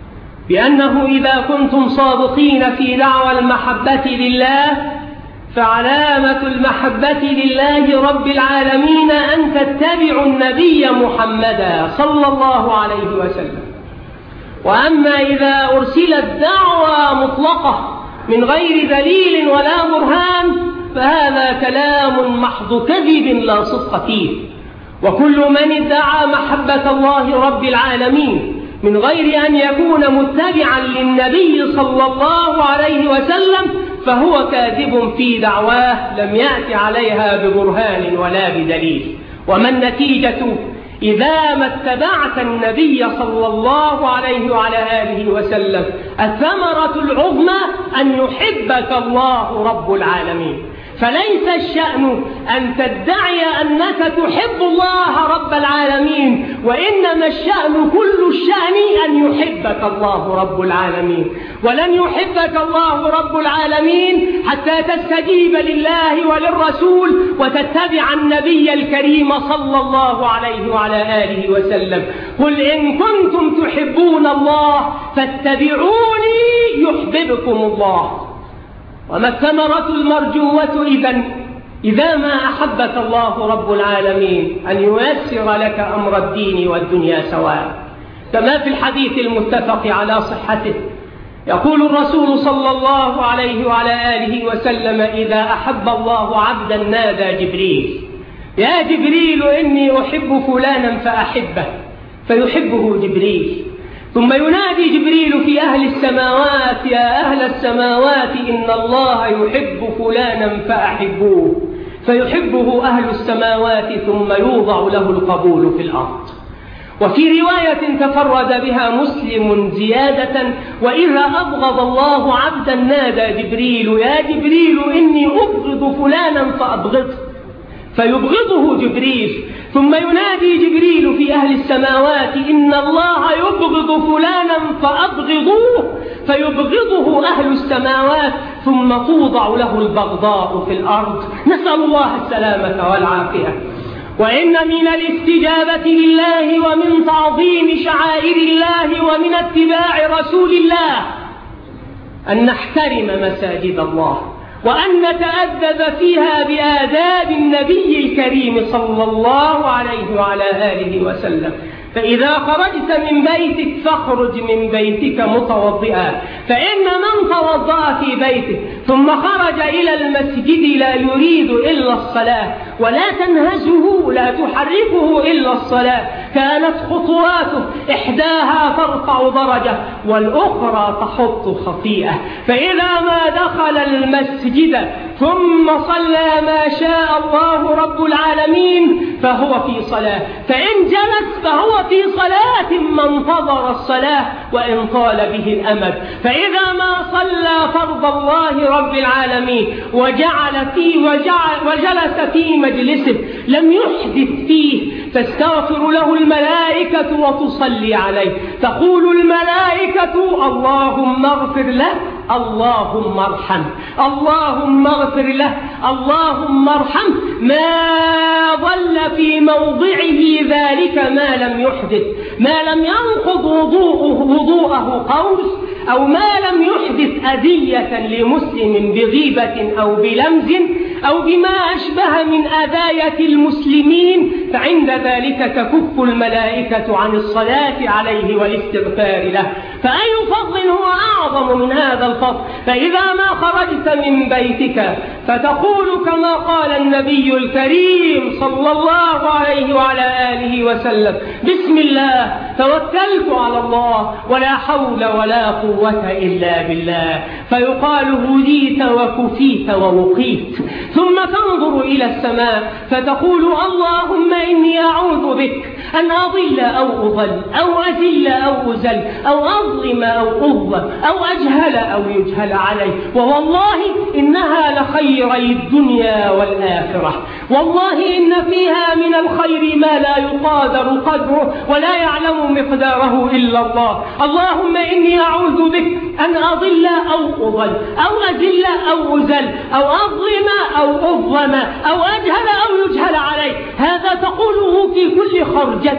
بأنه إذا كنتم صادقين في دعوى المحبة لله فعلامة المحبة لله رب العالمين أن تتبعوا النبي محمدا صلى الله عليه وسلم. وأما إذا أرسلت دعوة مطلقة من غير دليل ولا برهان فهذا كلام محض كذب لا صدق فيه. وكل من ادعى محبة الله رب العالمين من غير أن يكون متبعا للنبي صلى الله عليه وسلم فهو كاذب في دعواه لم يأت عليها ببرهان ولا بدليل. وما النتيجة إذا ما اتبعت النبي صلى الله عليه وعلى آله وسلم؟ الثمرة العظمى أن يحبك الله رب العالمين. فليس الشأن أن تدعي أنك تحب الله رب العالمين، وإنما الشأن كل الشأن أن يحبك الله رب العالمين. ولن يحبك الله رب العالمين حتى تستجيب لله وللرسول وتتبع النبي الكريم صلى الله عليه وعلى آله وسلم. قل إن كنتم تحبون الله فاتبعوني يحببكم الله. وما الثمرة المرجوة إذن إذا ما أحبك الله رب العالمين؟ أن ييسر لك أمر الدين والدنيا سواء، كما في الحديث المتفق على صحته يقول الرسول صلى الله عليه وعلى آله وسلم: إذا أحب الله عبدا نادى جبريل: يا جبريل إني أحب فلانا فأحبه، فيحبه جبريل. ثم ينادي جبريل في أهل السماوات: يا أهل السماوات إن الله يحب فلانا فأحبوه، فيحبه أهل السماوات ثم يوضع له القبول في الأرض. وفي رواية تفرد بها مسلم زيادة: وإذا أبغض الله عبدا نادى جبريل: يا جبريل إني أبغض فلانا فأبغضه، فيبغضه جبريل. ثم ينادي جبريل في أهل السماوات: إن الله يبغض فلانا فأبغضوه، فيبغضه أهل السماوات ثم توضع له البغضاء في الأرض. نسأل الله السلامة والعافية. وإن من الاستجابة لله ومن تعظيم شعائر الله ومن اتباع رسول الله أن نحترم مساجد الله، وأن نتأدب فيها بآداب النبي الكريم صلى الله عليه وعلى آله وسلم. فإذا خرجت من بيتك فاخرج من بيتك متوضئا، فإن من توضأ في بيته ثم خرج إلى المسجد لا يريد إلا الصلاة ولا تنهزه لا تحركه إلا الصلاة كانت خطواته إحداها ترفع درجة والأخرى تحط خطيئة. فإذا ما دخل المسجد ثم صلى ما شاء الله رب العالمين فهو في صلاة، فإن جلس فهو في صلاة ما انتظر الصلاة وإن طال به الأمد. فإذا ما صلى فرض الله رب العالمين وجعل فيه وجعل وجلس في مجلسه لم يحدث فيه تستغفر له الملائكة وتصلي عليه، تقول الملائكة: اللهم اغفر له، اللهم ارحم، اللهم اغفر له، اللهم ارحم، ما ظل في موضعه ذلك ما لم يحدث، ما لم ينقض وضوءه وضوءه قوس، أو ما لم يحدث أذية لمسلم بغيبة أو بلمز أو بما أشبه من أذاية المسلمين، فعند ذلك تكف الملائكة عن الصلاة عليه والاستغفار له. فأي فضل هو أعظم من هذا الفضل؟ فإذا ما خرجت من بيتك فتقول كما قال النبي الكريم صلى الله عليه وعلى آله وسلم: بسم الله توكلت على الله ولا حول ولا قوة إلا بالله، فيقال: هديت وكفيت ووقيت. ثم تنظر إلى السماء فتقول: اللهم إني أعوذ بك أن أضل أو أضل أو أذل أو أزل أو أظلم أو أظلم أو أجهل أو يجهل علي، ووالله إنها لخيري الدنيا والآخرة، والله إن فيها من الخير ما لا يقادر قدره ولا يعلم مقداره إلا الله. اللهم إني أعوذ بك أن أضل أو أضل أو أذل أو أزل أو أظلم أو أظلم أو أجهل أو يجهل علي. هذا تقوله في كل خرجة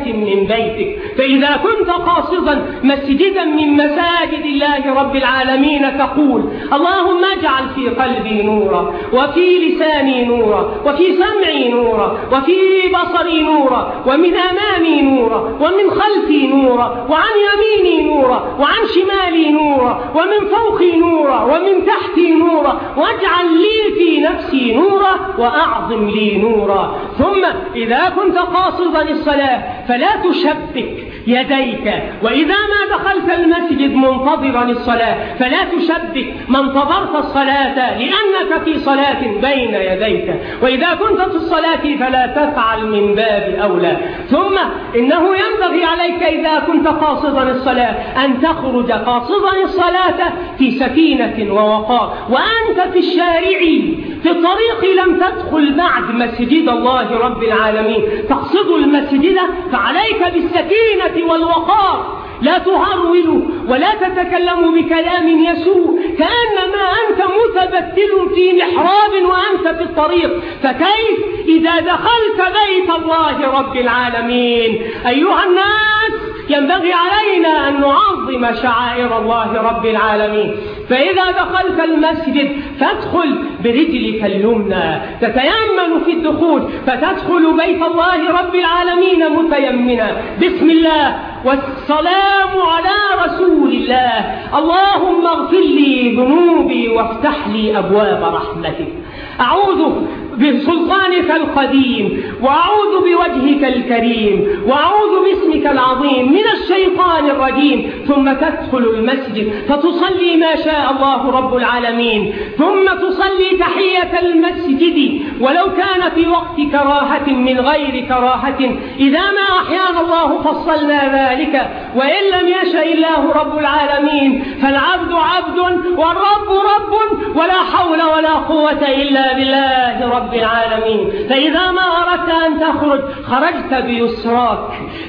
من بيتك. فإذا كنت قاصدا مسجدا من مساجد الله رب العالمين تقول اللهم اجعل في قلبي نورا، وفي لساني نورا، وفي سمعي نورا، وفي بصري نورا، ومن أمامي نورا، ومن خلفي نورا، وعن يميني نورا، وعن شمالي نورا، ومن فوقي نورا، ومن تحتي نورا، واجعل لي في نفسي نورا، وأعظم لي نورا. ثم إذا كنت قاصدا الصلاة فلا تشبك يديك، وإذا ما دخلت المسجد منتظرا الصلاة فلا تشبك ما انتظرت الصلاة لأنك في صلاة بين يديك، وإذا كنت في الصلاة فلا تفعل من باب أولى. ثم إنه ينبغي عليك إذا كنت قاصدا الصلاة أن تخرج قاصدا الصلاة في سكينة ووقار، وأنت في الشارع في الطريق لم تدخل بعد مسجد الله رب العالمين تقصد المسجد، فعليك بالسكينة والوقار، لا تهرول ولا تتكلم بكلام يسوء كأنما أنت متبتل في محراب وأنت في الطريق. فكيف إذا دخلت بيت الله رب العالمين؟ أيها الناس، ينبغي علينا أن نعظم شعائر الله رب العالمين. فإذا دخلت المسجد فادخل برجلك اليمنى، تتيمن في الدخول، فتدخل بيت الله رب العالمين متيمنا. بسم الله والسلام على رسول الله، اللهم اغفر لي ذنوبي وافتح لي أبواب رحمتك. أعوذ بسلطانك القديم، وأعوذ بوجهك الكريم، وأعوذ باسمك العظيم من الشيطان الرجيم. ثم تدخل المسجد فتصلي ما شاء الله رب العالمين، ثم تصلي تحية المسجد ولو كان في وقت كراهة من غير كراهة، إذا ما أحيانا الله فصلنا ذلك، وإن لم يشاء الله رب العالمين فالعبد عبد والرب رب، ولا حول ولا قوة إلا بالله رب العالمين. فإذا ما أردت أن تخرج خرجت بيسراك،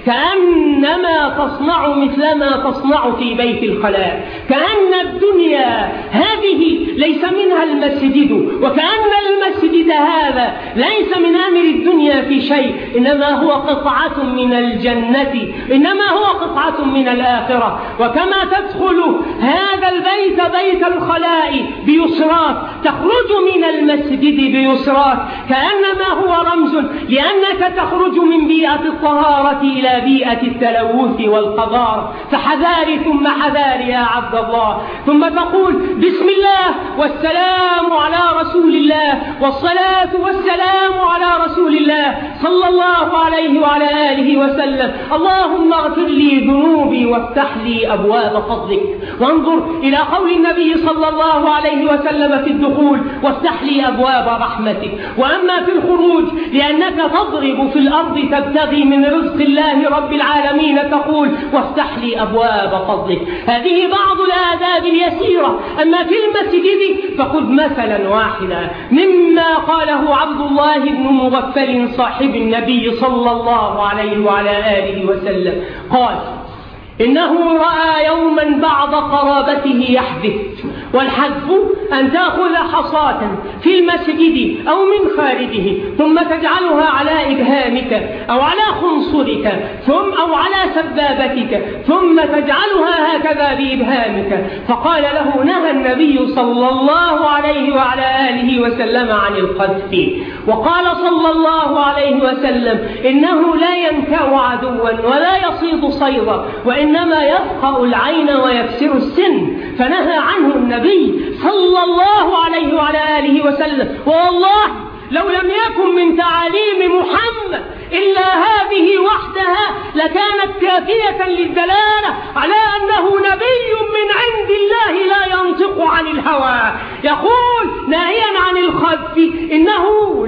كأنما تصنع مثل ما تصنع في بيت الخلاء، كأن الدنيا هذه ليس منها المسجد، وكأن المسجد هذا ليس من أمر الدنيا في شيء، إنما هو قطعة من الجنة، إنما هو قطعة من الآخرة. وكما تدخل هذا البيت بيت الخلاء بيسراك تخرج من المسجد بيسراك، كأنما هو رمز لأنك تخرج من بيئة الطهارة إلى بيئة التلوث والقذار. فحذاري ثم حذاري يا عبد الله. ثم تقول بسم الله والسلام على رسول الله، والصلاة والسلام على رسول الله صلى الله عليه وعلى آله وسلم. اللهم اغفر لي ذنوبي وافتح لي أبواب فضلك. وانظر إلى قول النبي صلى الله عليه وسلم في الدخول وافتح لي أبواب رحمتك. وأما في الخروج لأنك تضرب في الأرض تبتغي من رزق الله رب العالمين تقول وافتح لي أبواب فضلك. هذه بعض الآداب اليسيرة. أما في المسجد فخذ مثلا واحدا مما قاله عبد الله بن مغفل صاحب النبي صلى الله عليه وعلى آله وسلم، قال إنه رأى يوما بعض قرابته يحدث، والحذف أن تأخذ حصاة في المسجد أو من خارجه ثم تجعلها على إبهامك أو على خنصرك ثم أو على سبابتك ثم تجعلها هكذا بإبهامك. فقال له نهى النبي صلى الله عليه وعلى آله وسلم عن القذف، وقال صلى الله عليه وسلم إنه لا ينكأ عدوا ولا يصيد صيدا، وإنما يفقأ العين ويكسر السن، فنهى عنه النبي صلى الله عليه وعلى آله وسلم. والله لو لم يكن من تعاليم محمد إلا هذه وحدها لكانت كافية للدلالة على أنه نبي من عند الله لا ينطق عن الهوى. يقول ناهيا عن الخذف إنه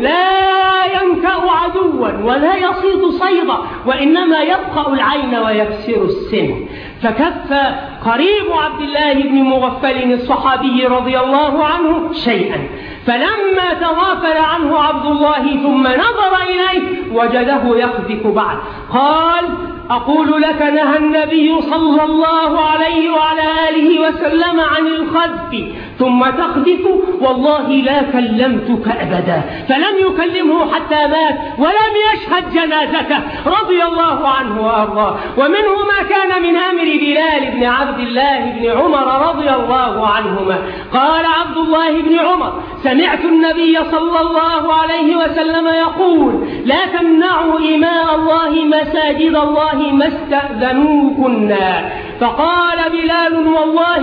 لا ينكأ عدوا ولا يصيد صيدا، وإنما يفقأ العين ويكسر السن. فكف قريب عبد الله بن مغفل الصحابي رضي الله عنه شيئا، فلما تغافل عنه عبد الله ثم نظر إليه وجده يقذف بعد. قال: أقول لك نهى النبي صلى الله عليه وعلى آله وسلم عن الخذف ثم تقذف، والله لا كلمتك أبدا. فلم يكلمه حتى مات ولم يشهد جنازته رضي الله عنه وأرضاه. ومنه ما كان من أمر بلال بن عبد الله بن عمر رضي الله عنهما. قال عبد الله بن عمر: سمعت النبي صلى الله عليه وسلم يقول: لا تمنعوا إماء الله مساجد الله ما استأذنوكن. فقال بلال: والله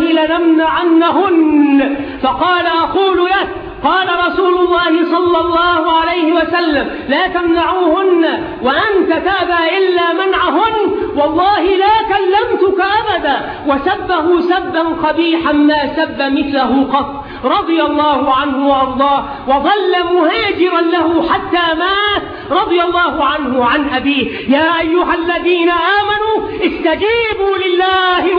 لنمنعنهن. فقال: أقول له: قال رسول الله صلى الله عليه وسلم: لا تمنعوهن وأنت تابى إلا منعهن، والله لا كلمتك أبدا. وسبه سبا قبيحا ما سب مثله قط رضي الله عنه وأرضاه، وظل مهاجرا له حتى مات رضي الله عنه وعن أبيه. يا أيها الذين آمنوا استجيبوا لله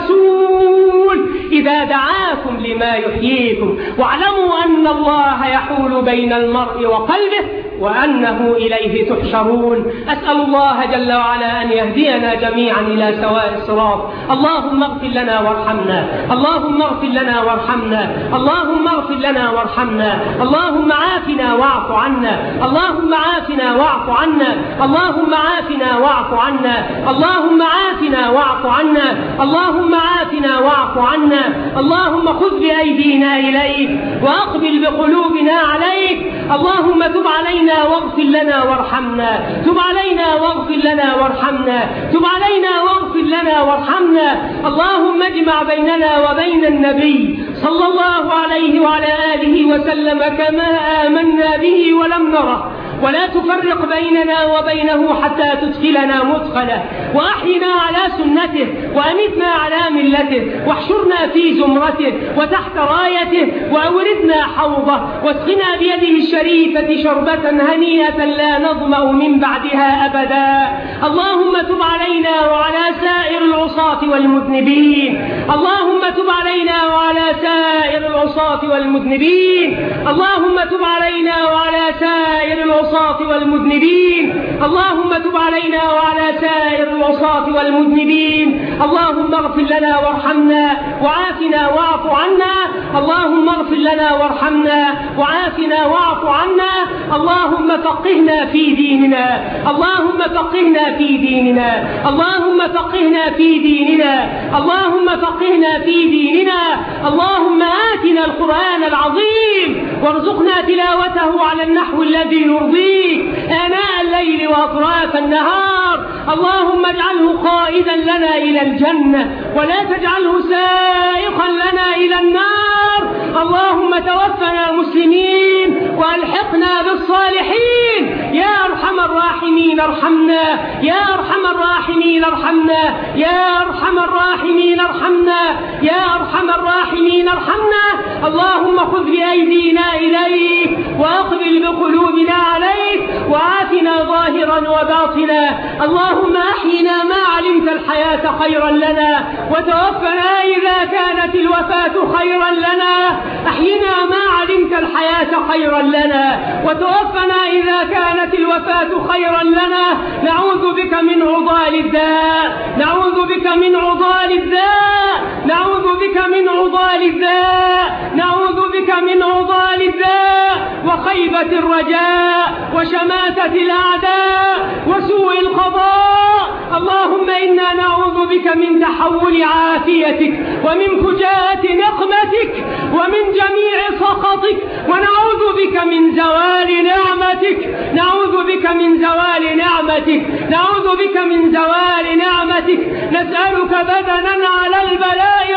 وللرسول إذا دعاكم لما يحييكم، واعلموا أن الله يحول بين المرء وقلبه وأنه إليه تحشرون. أسأل الله جل وعلا أن يهدينا جميعا إلى سواء الصراط. اللهم اغفر لنا وارحمنا، اللهم اغفر لنا وارحمنا، اللهم اغفر لنا وارحمنا، اللهم عافنا واعف عنا، اللهم عافنا واعف عنا، اللهم عافنا واعف عنا، اللهم عافنا واعف عنا، اللهم عافنا واعف عنا. اللهم خذ بأيدينا إليك وأقبل بقلوبنا عليك. اللهم تب علينا واغفر لنا وارحمنا، تب علينا واغفر لنا وارحمنا، تب علينا واغفر لنا وارحمنا. اللهم اجمع بيننا وبين النبي صلى الله عليه وعلى آله وسلم كما آمنا به ولم نره، ولا تفرق بيننا وبينه حتى تدخلنا مدخله، وأحينا على سنته وأمتنا على ملته، واحشرنا في زمرته وتحت رايته، وأوردنا حوضه، واسقنا بيده الشريفة شربة هنيئة لا نظمأ من بعدها أبدا. اللهم تب علينا وعلى سائر العصاة والمذنبين، اللهم تب علينا وعلى سائر العصاة والمذنبين، اللهم تب علينا وعلى سائر العصاة والمذنبين، اللهم تب علينا وعلى سائر العصاة والمذنبين. اللهم اغفر لنا وارحمنا وعافنا واعف عنا، اللهم اغفر لنا وارحمنا وعافنا واعف عنا. اللهم فقهنا في ديننا، اللهم فقهنا في ديننا، اللهم فقهنا في ديننا، اللهم فقهنا في ديننا. اللهم آتنا القرآن العظيم وارزقنا تلاوته على النحو الذي يرضيك آناء الليل وأطراف النهار. اللهم اجعله قائدا لنا إلى الجنة ولا تجعله سائقا لنا إلى النار. اللهم توفنا مسلمين وألحقنا بالصالحين. يا أرحم الراحمين ارحمنا، يا أرحم الراحمين ارحمنا، يا أرحم الراحمين ارحمنا، يا أرحم الراحمين ارحمنا. اللهم خذ بأيدينا إليك وأقبل بقلوبنا عليك، وعافنا ظاهرا وباطنا. اللهم أحينا ما علمت الحياة خيرا لنا، وتوفنا إذا كانت الوفاة خيرا لنا. أحينا ما علمت الحياة خيرا لنا، وتوفنا إذا كانت الوفاة خيرا لنا. نعوذ بك من عضال الداء، نعوذ بك من عضال الداء، نعوذ بك من عضال الداء، نعوذ بك من عضال الداء وخيبة الرجاء وشماتة الأعداء وسوء القضاء. اللهم إنا نعوذ بك من تحول عافيتك ومن فجاءة نقمتك ومن جميع سخطك، ونعوذ بك من زوال نعمتك، نعوذ بك من زوال نعمتك، نعوذ بك من زوال نعمتك. نسألك بدنا على البلاء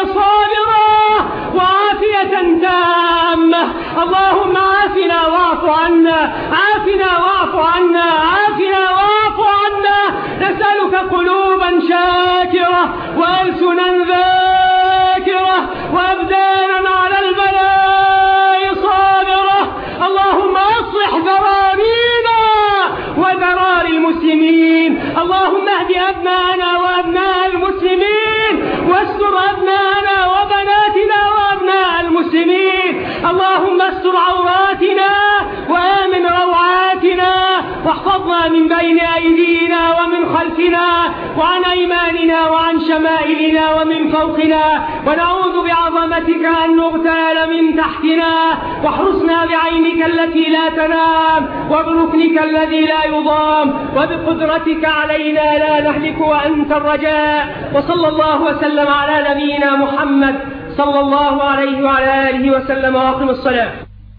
صابرا وعافية تامة. اللهم عافنا واعف عنا، عافنا واعف عنا، عافنا واعف عنا. نسألك قلوبا شاكرة وألسنا ذاكرة وأبدانا على البلاء صابرة. اللهم أصلح ذرارينا وذرار المسلمين. اللهم اهد أبناءنا وأبناء المسلمين، واستر أبناءنا وبناتنا وأبناء المسلمين. اللهم استر عوراتنا وآمن روعاتنا، واحفظنا من بين أيدينا ومن خلفنا وعن أيماننا وعن شمائلنا ومن فوقنا، ونعوذ بعظمتك أن نغتال من تحتنا، واحرسنا بعينك التي لا تنام وبركنك الذي لا يضام، وبقدرتك علينا لا نهلك وأنت الرجاء. وصلى الله وسلم على نبينا محمد صلى الله عليه وعلى آله وسلم، وأقم الصلاة.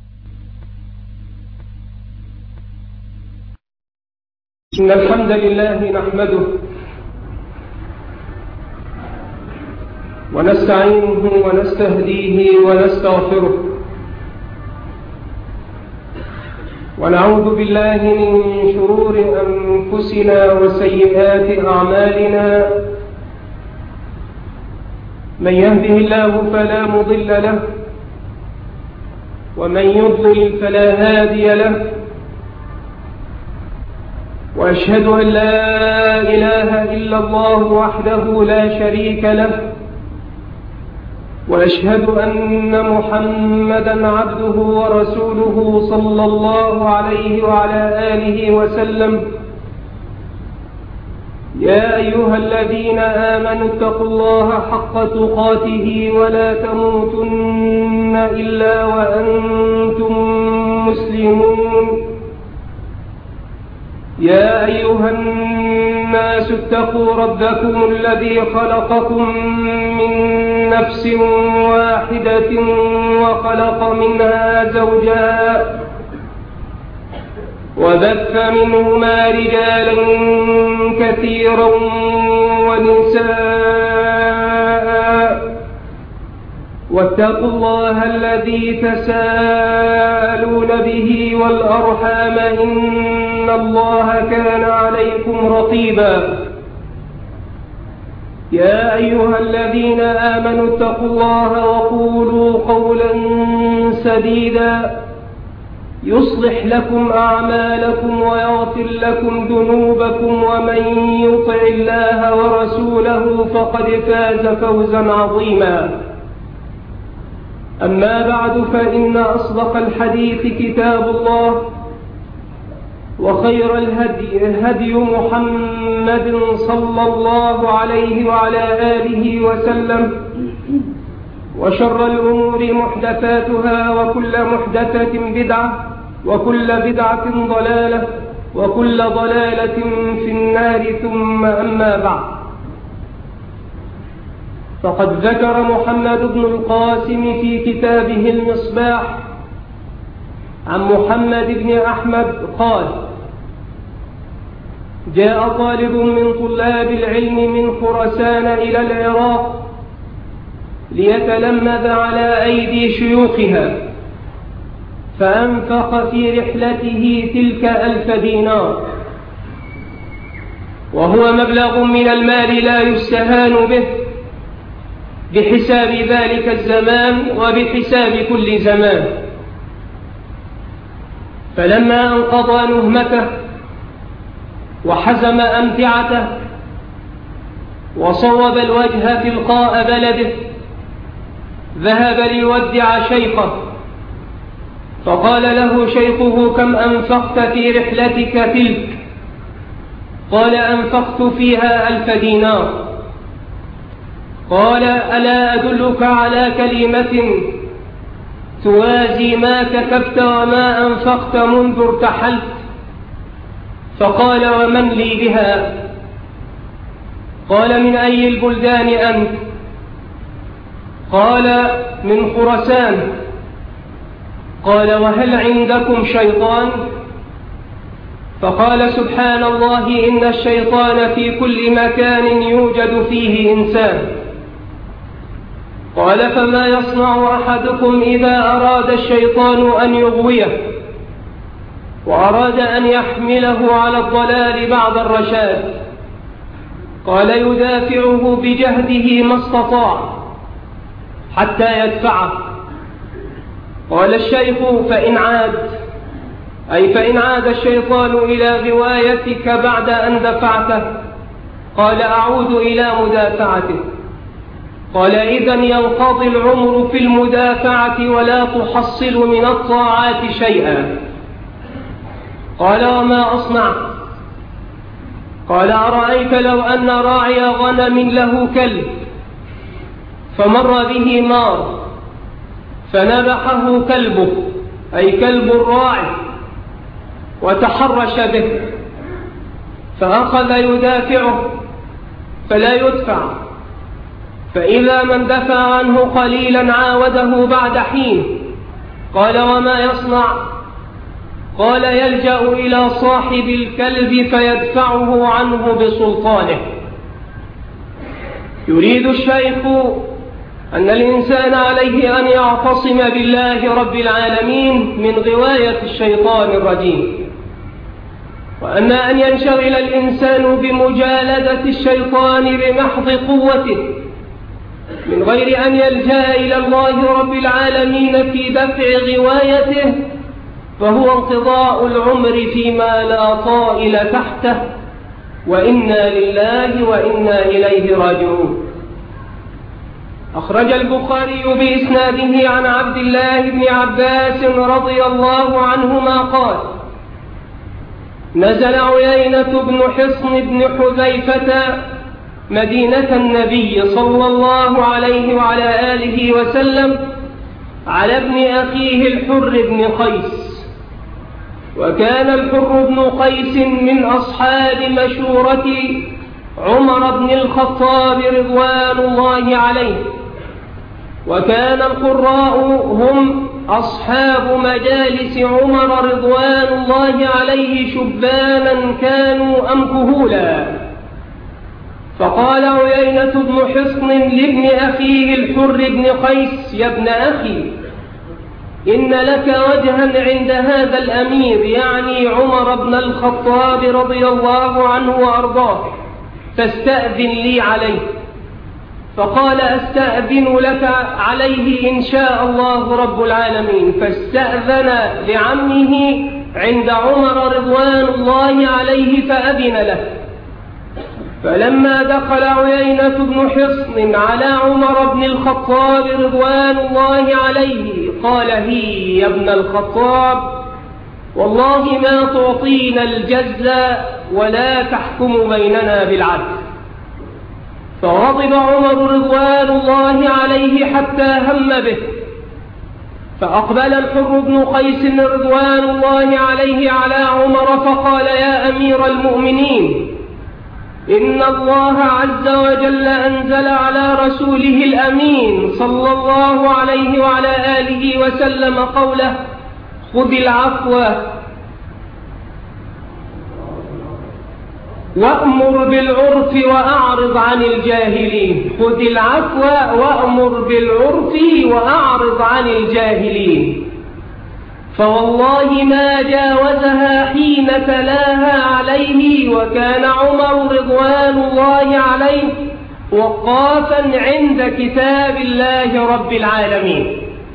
إن الحمد لله نحمده ونستعينه ونستهديه ونستغفره، ونعوذ بالله من شرور أنفسنا وسيئات أعمالنا. من يهده الله فلا مضل له، ومن يضلل فلا هادي له، وأشهد أن لا إله إلا الله وحده لا شريك له، وأشهد أن محمدًا عبده ورسوله صلى الله عليه وعلى آله وسلم. يا أيها الذين آمنوا اتقوا الله حق تقاته ولا تموتن إلا وأنتم مسلمون. يا أيها الناس اتقوا ربكم الذي خلقكم من نفس واحدة وخلق منها زوجها وبث منهما رجالا كثيرا ونساء، واتقوا الله الذي تساءلون به والأرحام إن الله كان عليكم رقيبا. يا أيها الذين آمنوا اتقوا الله وقولوا قولا سديدا يصلح لكم أعمالكم ويغفر لكم ذنوبكم، ومن يطع الله ورسوله فقد فاز فوزا عظيما. أما بعد، فإن أصدق الحديث كتاب الله، وخير الهدي هدي محمد صلى الله عليه وعلى آله وسلم، وشر الأمور محدثاتها، وكل محدثة بدعة، وكل بدعة ضلالة، وكل ضلالة في النار. ثم أما بعد، فقد ذكر محمد بن القاسم في كتابه المصباح عن محمد بن أحمد قال: جاء طالب من طلاب العلم من خراسان إلى العراق ليتلمذ على أيدي شيوخها، فأنفق في رحلته تلك ألف دينار، وهو مبلغ من المال لا يستهان به بحساب ذلك الزمان وبحساب كل زمان. فلما انقضى نهمته وحزم أمتعته وصوب الوجه تلقاء بلده، ذهب ليودع شيخه، فقال له شيخه: كم أنفقت في رحلتك تلك؟ قال: أنفقت فيها ألف دينار. قال: ألا أدلك على كلمة توازي ما كتبت وما أنفقت منذ ارتحلت؟ فقال: ومن لي بها؟ قال: من أي البلدان أنت؟ قال: من خراسان. قال: وهل عندكم شيطان؟ فقال: سبحان الله، إن الشيطان في كل مكان يوجد فيه إنسان. قال: فما يصنع أحدكم إذا أراد الشيطان أن يغويه وأراد أن يحمله على الضلال بعد الرشاد؟ قال: يدافعه بجهده ما استطاع حتى يدفعه. قال الشيخ: فإن عاد، أي فإن عاد الشيطان إلى غوايتك بعد أن دفعته؟ قال: أعود إلى مدافعته. قال: إذن ينقضي العمر في المدافعة ولا تحصل من الطاعات شيئا. قال: وما أصنع؟ قال: أرأيت لو أن راعي غنم له كلب فمر به مار فنبحه كلبه، أي كلب الراعي، وتحرش به، فأخذ يدافعه فلا يدفع، فإذا من دفع عنه قليلا عاوده بعد حين. قال: وما يصنع؟ قال: يلجأ إلى صاحب الكلب فيدفعه عنه بسلطانه. يريد الشيخ أن الإنسان عليه أن يعتصم بالله رب العالمين من غواية الشيطان الرجيم، وأن أن ينشغل الإنسان بمجالدة الشيطان بمحض قوته من غير أن يلجأ إلى الله رب العالمين في دفع غوايته، فهو انقضاء العمر فيما لا طائل تحته، وإنا لله وإنا إليه راجعون. أخرج البخاري بإسناده عن عبد الله بن عباس رضي الله عنهما قال: نزل عيينة بن حصن بن حذيفة مدينة النبي صلى الله عليه وعلى آله وسلم على ابن أخيه الحر بن قيس، وكان الحر بن قيس من أصحاب مشورة عمر بن الخطاب رضوان الله عليه، وكان القراء هم أصحاب مجالس عمر رضوان الله عليه شبانا كانوا أم كهولا. فقال عيينة بن حصن لابن أخيه الحر بن قيس: يا ابن أخي، إن لك وجها عند هذا الأمير، يعني عمر بن الخطاب رضي الله عنه وأرضاه، فاستأذن لي عليه. فقال: أستأذن لك عليه إن شاء الله رب العالمين. فاستأذن لعمه عند عمر رضوان الله عليه فأذن له. فلما دخل عيينة بن حصن على عمر بن الخطاب رضوان الله عليه قال: هي يا ابن الخطاب، والله ما تعطينا الجزل ولا تحكم بيننا بالعدل. فغضب عمر رضوان الله عليه حتى هم به، فأقبل الحر بن قيس رضوان الله عليه على عمر فقال: يا أمير المؤمنين، إن الله عز وجل أنزل على رسوله الأمين صلى الله عليه وعلى آله وسلم قوله: خذ العفو وأمر بالعرف وأعرض عن الجاهلين. خذ العفو وأمر بالعرف وأعرض عن الجاهلين. فوالله ما جاوزها حين تلاها عليه، وكان عمر رضوان الله عليه وقافا عند كتاب الله رب العالمين.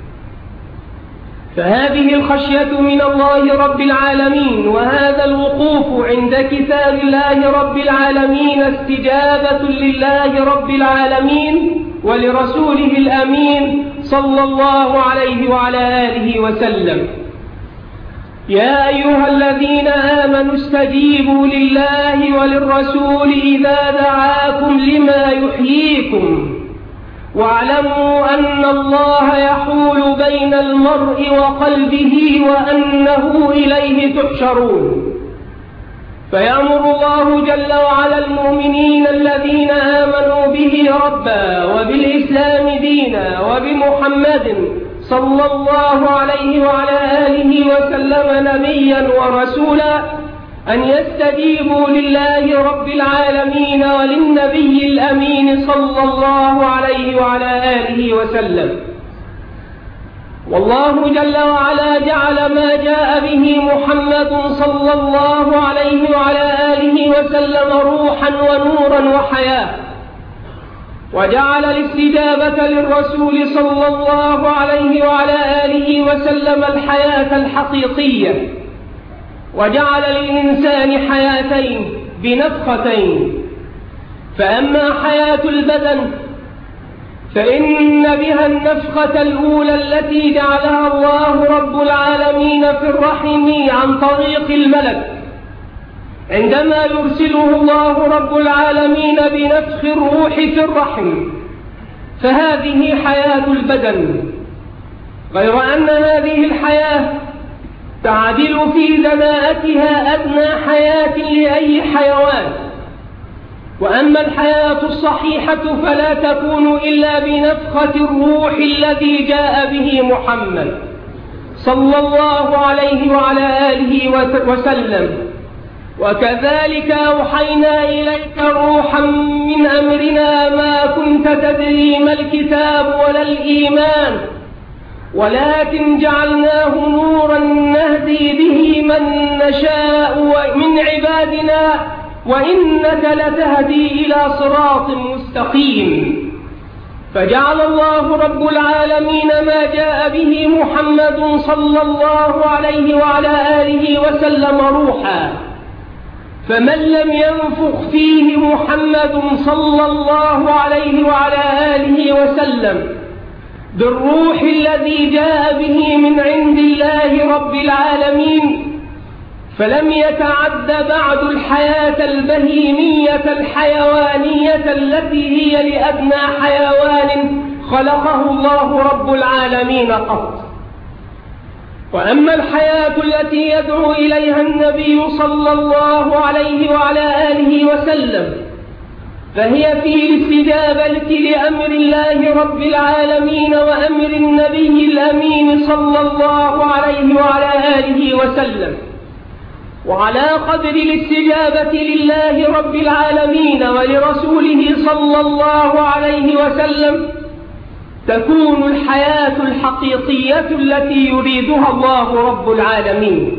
فهذه الخشية من الله رب العالمين وهذا الوقوف عند كتاب الله رب العالمين استجابة لله رب العالمين ولرسوله الأمين صلى الله عليه وعلى آله وسلم. يا أيها الذين آمنوا استجيبوا لله وللرسول إذا دعاكم لما يحييكم، واعلموا أن الله يحول بين المرء وقلبه وأنه إليه تحشرون. فيأمر الله جل وعلا المؤمنين الذين آمنوا به ربا وبالإسلام دينا وبمحمد صلى الله عليه وعلى آله وسلم نبيا ورسولا أن يستجيبوا لله رب العالمين وللنبي الأمين صلى الله عليه وعلى آله وسلم. والله جل وعلا جعل ما جاء به محمد صلى الله عليه وعلى آله وسلم روحا ونورا وحياة، وجعل الاستجابة للرسول صلى الله عليه وعلى آله وسلم الحياة الحقيقية، وجعل للإنسان حياتين بنفختين. فأما حياة البدن فإن بها النفخة الأولى التي جعلها الله رب العالمين في الرحم عن طريق الملك عندما يرسله الله رب العالمين بنفخ الروح في الرحم، فهذه حياة البدن، غير أن هذه الحياة تعدل في دناءتها أدنى حياة لأي حيوان. وأما الحياة الصحيحة فلا تكون إلا بنفخة الروح الذي جاء به محمد صلى الله عليه وعلى آله وسلم. وكذلك أوحينا إليك روحا من أمرنا ما كنت تدري ما الكتاب ولا الإيمان ولكن جعلناه نورا نهدي به من نشاء من عبادنا وإنك لتهدي إلى صراط مستقيم. فجعل الله رب العالمين ما جاء به محمد صلى الله عليه وعلى آله وسلم روحا، فمن لم ينفخ فيه محمد صلى الله عليه وعلى آله وسلم بالروح الذي جاء به من عند الله رب العالمين فلم يتعد بعد الحياة البهيمية الحيوانية التي هي لأدنى حيوان خلقه الله رب العالمين قط. وأما الحياة التي يدعو إليها النبي صلى الله عليه وعلى آله وسلم فهي في الاستجابة لأمر الله رب العالمين وأمر النبي الأمين صلى الله عليه وعلى آله وسلم. وعلى قدر الاستجابة لله رب العالمين ولرسوله صلى الله عليه وسلم تكون الحياة الحقيقية التي يريدها الله رب العالمين.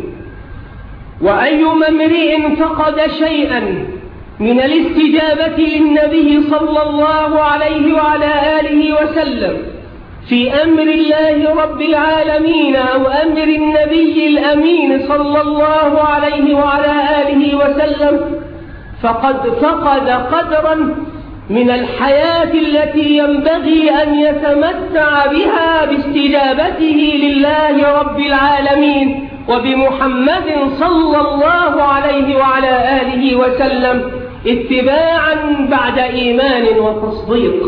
وأيما امرئ فقد شيئا من الاستجابة للنبي صلى الله عليه وعلى آله وسلم في أمر الله رب العالمين أو أمر النبي الأمين صلى الله عليه وعلى آله وسلم فقد فقد قدرا من الحياة التي ينبغي أن يتمتع بها باستجابته لله رب العالمين وبمحمد صلى الله عليه وعلى آله وسلم اتباعا بعد إيمان وتصديق.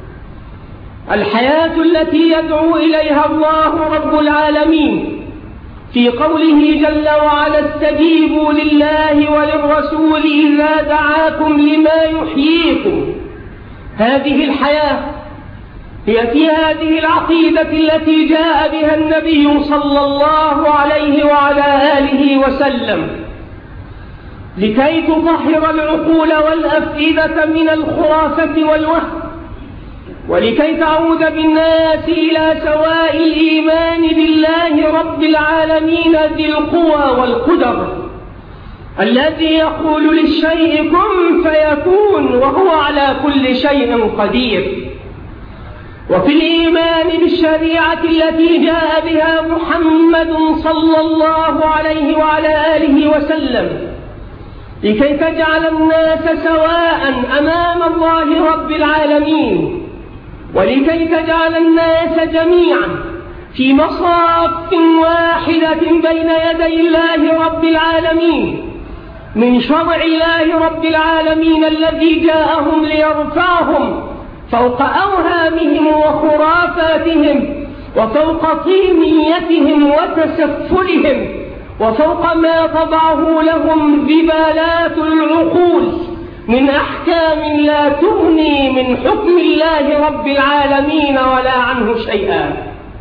الحياة التي يدعو إليها الله رب العالمين في قوله جل وعلا استجيبوا لله وللرسول إذا دعاكم لما يحييكم، هذه الحياة هي في هذه العقيدة التي جاء بها النبي صلى الله عليه وعلى آله وسلم لكي تطهر العقول والأفئدة من الخرافة والوهم، ولكي تعود بالناس إلى سواء الإيمان بالله رب العالمين ذي القوى والقدر الذي يقول للشيء كن فيكون وهو على كل شيء قدير. وفي الإيمان بالشريعة التي جاء بها محمد صلى الله عليه وعلى آله وسلم لكي تجعل الناس سواء أمام الله رب العالمين، ولكي تجعل الناس جميعا في مصاف واحدة بين يدي الله رب العالمين من شرع الله رب العالمين الذي جاءهم ليرفعهم فوق أوهامهم وخرافاتهم وفوق طينيتهم وتسفلهم وفوق ما تضعه لهم ذبالات العقول من أحكام لا تغني من حكم الله رب العالمين ولا عنه شيئا.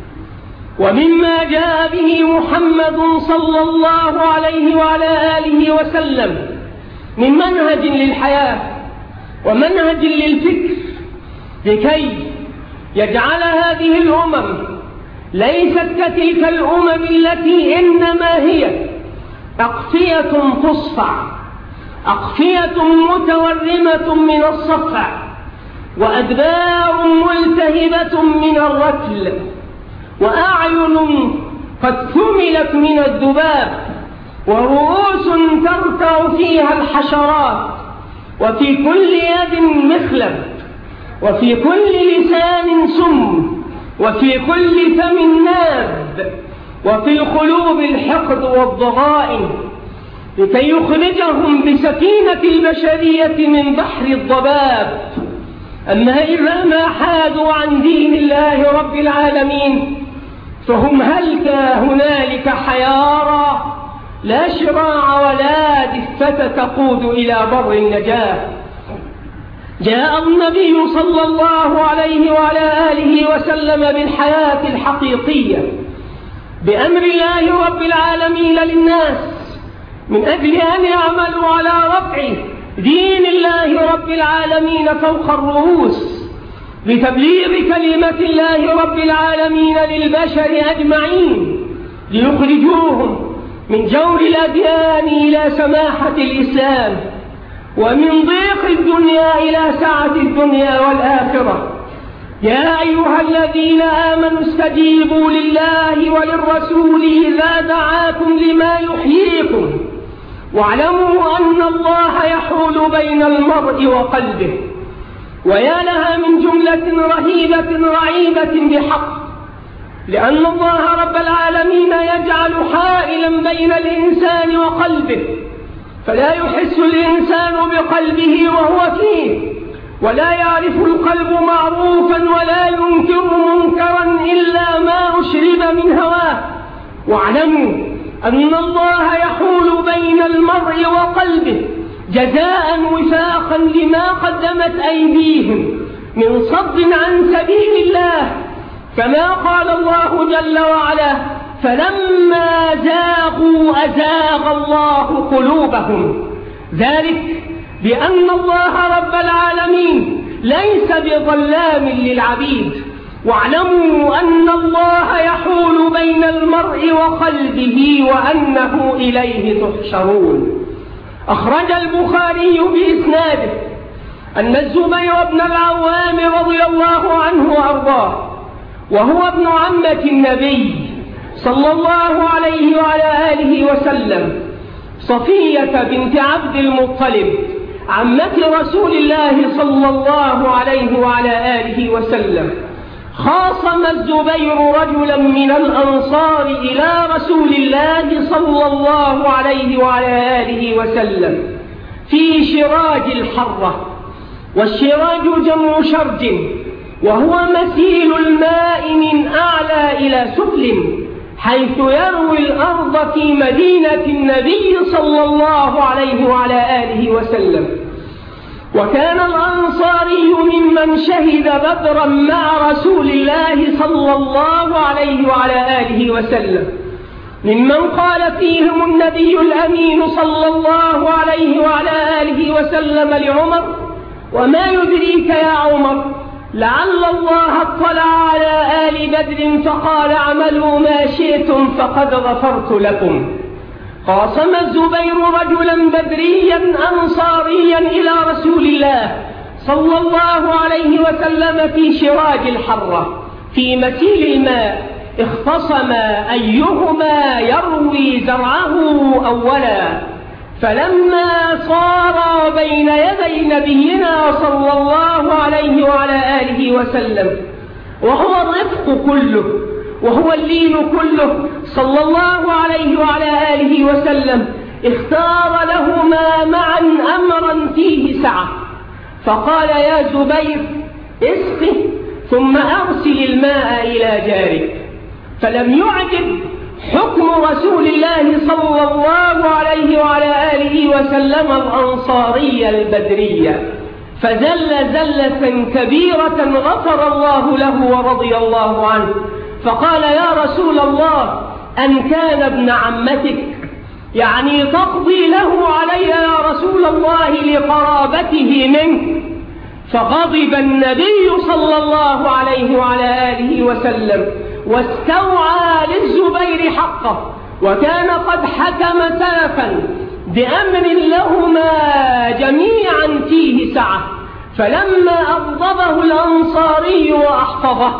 ومما جاء به محمد صلى الله عليه وعلى آله وسلم من منهج للحياة ومنهج للفكر لكي يجعل هذه الأمم ليست كتلك الأمم التي إنما هي أقفية تصفع، أقفية متورمة من الصفع، وأدبار ملتهبة من الرتل، وأعين قد ثملت من الذباب، ورؤوس ترتع فيها الحشرات، وفي كل يد مخلب، وفي كل لسان سم، وفي كل فم ناب، وفي القلوب الحقد والضغائن، لكي يخرجهم بسكينة البشرية من بحر الضباب. أما إذا ما حادوا عن دين الله رب العالمين فهم هلك هنالك حيارى، لا شراع ولا دفة تقود إلى بر النجاة. جاء النبي صلى الله عليه وعلى آله وسلم بالحياة الحقيقية بأمر الله رب العالمين للناس من أجل أن يعملوا على رفع دين الله رب العالمين فوق الرؤوس، لتبليغ كلمة الله رب العالمين للبشر أجمعين، ليخرجوهم من جور الأديان إلى سماحة الإسلام، ومن ضيق الدنيا إلى سعة الدنيا والآخرة. يا أيها الذين آمنوا استجيبوا لله وللرسول إذا دعاكم لما يحييكم، واعلموا أن الله يحول بين المرء وقلبه. ويا لها من جملة رهيبة رعيبة بحق، لأن الله رب العالمين يجعل حائلا بين الإنسان وقلبه، فلا يحس الإنسان بقلبه وهو فيه، ولا يعرف القلب معروفا ولا ينكر منكرا إلا ما أشرب من هواه. واعلموا أن الله يحول بين المرء وقلبه جزاء وفاقا لما قدمت أيديهم من صد عن سبيل الله، كما قال الله جل وعلا: فلما زاغوا أزاغ الله قلوبهم. ذلك بأن الله رب العالمين ليس بظلام للعبيد. واعلموا أن الله يحول بين المرء وقلبه وأنه إليه تحشرون. أخرج البخاري بإسناده أن الزبير بن العوام رضي الله عنه وأرضاه، وهو ابن عمة النبي صلى الله عليه وعلى آله وسلم، صفية بنت عبد المطلب عمة رسول الله صلى الله عليه وعلى آله وسلم، خاصم الزبير رجلا من الأنصار إلى رسول الله صلى الله عليه وعلى آله وسلم في شراج الحرة. والشراج جمع شرج، وهو مسيل الماء من أعلى إلى سفل، حيث يروي الأرض في مدينة النبي صلى الله عليه وعلى آله وسلم. وكان الأنصاري ممن شهد بدرا مع رسول الله صلى الله عليه وعلى آله وسلم، ممن قال فيهم النبي الأمين صلى الله عليه وعلى آله وسلم لعمر: وما يدريك يا عمر لعل الله اطلع على آل بدر فقال: اعملوا ما شئتم فقد غفرت لكم. قاسم الزبير رجلا بدريا أنصاريا إلى رسول الله صلى الله عليه وسلم في شراج الحرة في مسيل الماء، اختصم أيهما يروي زرعه أولا. فلما صار بين يدي نبينا صلى الله عليه وعلى آله وسلم، وهو الرفق كله وهو اللين كله صلى الله عليه وعلى آله وسلم، اختار لهما معا أمرا فيه سعة، فقال: يا زبير اسقه ثم أرسل الماء إلى جارك. فلم يعجب حكم رسول الله صلى الله عليه وعلى آله وسلم الأنصاري البدري، فزل زلة كبيرة غفر الله له ورضي الله عنه، فقال: يا رسول الله أن كان ابن عمتك، يعني تقضي له علي يا رسول الله لقرابته منك. فغضب النبي صلى الله عليه وعلى آله وسلم واستوعى للزبير حقه، وكان قد حكم سلفا بأمر لهما جميعا فيه سعة. فلما أغضبه الأنصاري وأحفظه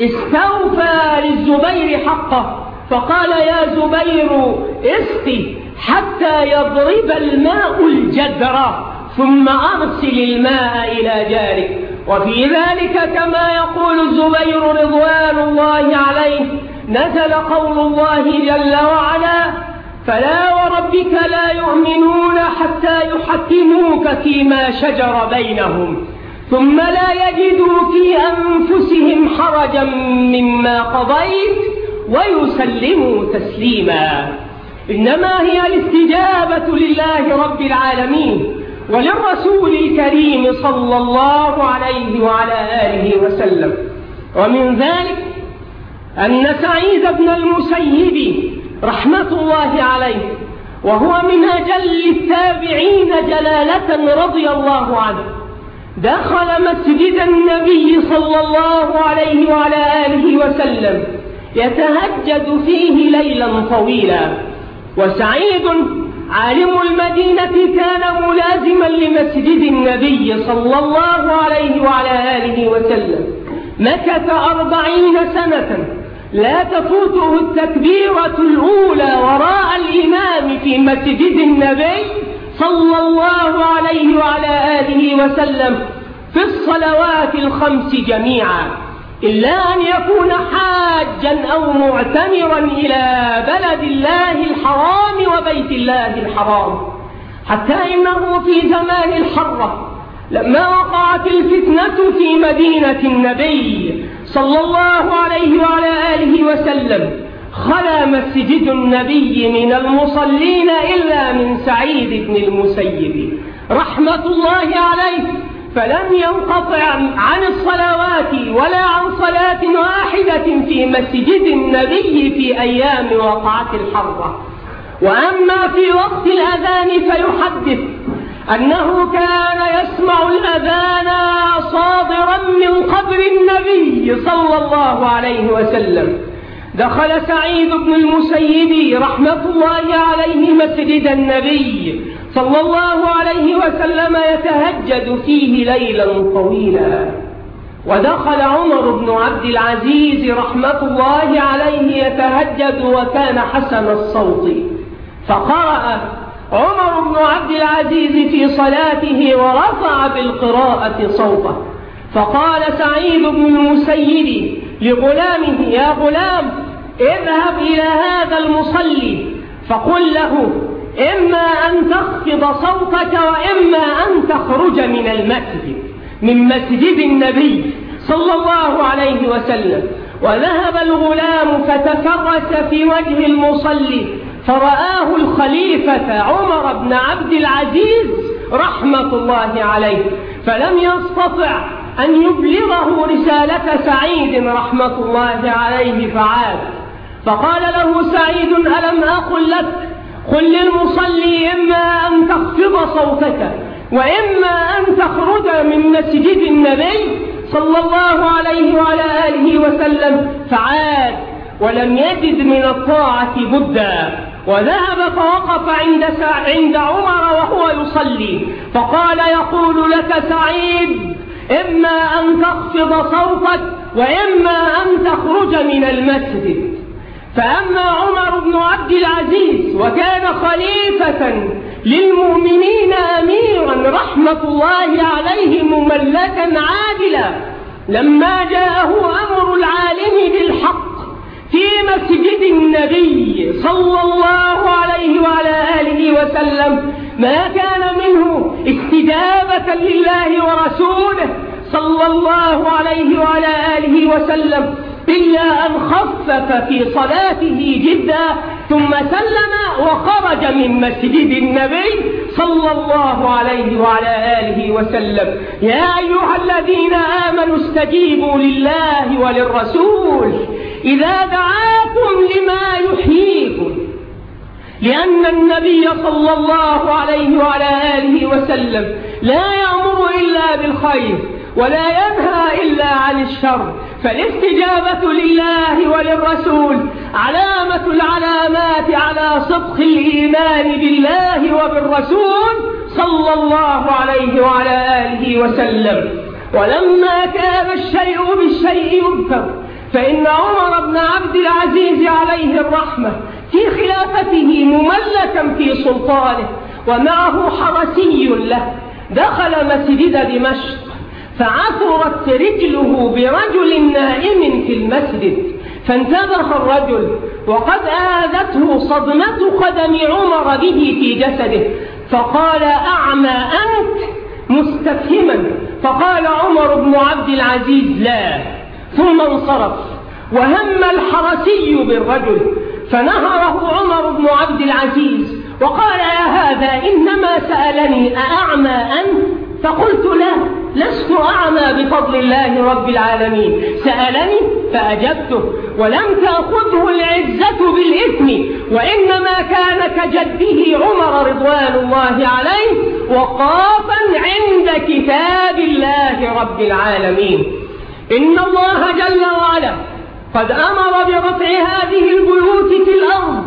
استوفى للزبير حقه، فقال: يا زبير اسقي حتى يضرب الماء الجدر ثم أرسل الماء إلى جارك. وفي ذلك كما يقول الزبير رضوان الله عليه نزل قول الله جل وعلا: فلا وربك لا يؤمنون حتى يحكموك فيما شجر بينهم ثم لا يجدوا في أنفسهم حرجا مما قضيت ويسلموا تسليما. إنما هي الاستجابة لله رب العالمين وللرسول الكريم صلى الله عليه وعلى آله وسلم. ومن ذلك أن سعيد بن المسيب رحمة الله عليه وهو من أجل التابعين جلالة رضي الله عنه دخل مسجد النبي صلى الله عليه وعلى آله وسلم يتهجد فيه ليلا طويلا. وسعيد عالم المدينة كان ملازما لمسجد النبي صلى الله عليه وعلى آله وسلم، مكث أربعين سنة لا تفوته التكبيرة الأولى وراء الإمام في مسجد النبي صلى الله عليه وعلى آله وسلم في الصلوات الخمس جميعا، إلا أن يكون حاجا أو معتمرا إلى بلد الله الحرام وبيت الله الحرام. حتى إنه في زمان الحرة لما وقعت الفتنة في مدينة النبي صلى الله عليه وعلى آله وسلم خلا مسجد النبي من المصلين إلا من سعيد بن المسيب رحمة الله عليه، فلم ينقطع عن الصلوات ولا عن صلاة واحدة في مسجد النبي في أيام وقعة الحرة. وأما في وقت الأذان فيحدث أنه كان يسمع الأذان صادرا من قبر النبي صلى الله عليه وسلم. دخل سعيد بن المسيب رحمة الله عليه مسجد النبي صلى الله عليه وسلم يتهجد فيه ليلا طويلا. ودخل عمر بن عبد العزيز رحمة الله عليه يتهجد وكان حسن الصوت، فقرأ عمر بن عبد العزيز في صلاته ورفع بالقراءة صوته، فقال سعيد بن المسيب لغلامه: يا غلام اذهب إلى هذا المصلي فقل له إما أن تخفض صوتك وإما أن تخرج من المسجد من مسجد النبي صلى الله عليه وسلم. وذهب الغلام فتفرس في وجه المصلي فرآه الخليفة عمر بن عبد العزيز رحمة الله عليه، فلم يستطع أن يبلغه رسالة سعيد رحمة الله عليه فعاد، فقال له سعيد: ألم أقل لك قل للمصلي إما أن تخفض صوتك وإما أن تخرج من مسجد النبي صلى الله عليه وعلى آله وسلم؟ فعاد ولم يجد من الطاعة بدا، وذهب فوقف عند عند عمر وهو يصلي، فقال: يقول لك سعيد إما أن تخفض صوتك وإما أن تخرج من المسجد. فأما عمر بن عبد العزيز وكان خليفة للمؤمنين أميرا رحمة الله عليه مملكا عادلا، لما جاءه أمر العالم بالحق في مسجد النبي صلى الله عليه وعلى آله وسلم ما كان منه استجابة لله ورسوله صلى الله عليه وعلى آله وسلم إلا أن خفف في صلاته جدا ثم سلم وخرج من مسجد النبي صلى الله عليه وعلى آله وسلم. يا أيها الذين آمنوا استجيبوا لله وللرسول إذا دعاكم لما يحييكم، لأن النبي صلى الله عليه وعلى آله وسلم لا يأمر إلا بالخير ولا ينهى إلا عن الشر، فالاستجابة لله وللرسول علامة العلامات على صدق الإيمان بالله وبالرسول صلى الله عليه وعلى آله وسلم. ولما كان الشيء بالشيء يذكر، فإن عمر بن عبد العزيز عليه الرحمة في خلافته مملكا في سلطانه ومعه حرسي له، دخل مسجد دمشق فعثرت رجله برجل نائم في المسجد، فانتبه الرجل وقد آذته صدمة قدم عمر به في جسده، فقال: أعمى أنت؟ مستفهما. فقال عمر بن عبد العزيز: لا. ثم انصرف، وهم الحرسي بالرجل فنهره عمر بن عبد العزيز وقال: يا هذا إنما سألني أأعمى أنت؟ فقلت: لا، لست أعمى بفضل الله رب العالمين، سألني فأجبته، ولم تأخذه العزة بالإثم، وإنما كان كجده عمر رضوان الله عليه وقافا عند كتاب الله رب العالمين. إن الله جل وعلا قد أمر برفع هذه البيوت في الأرض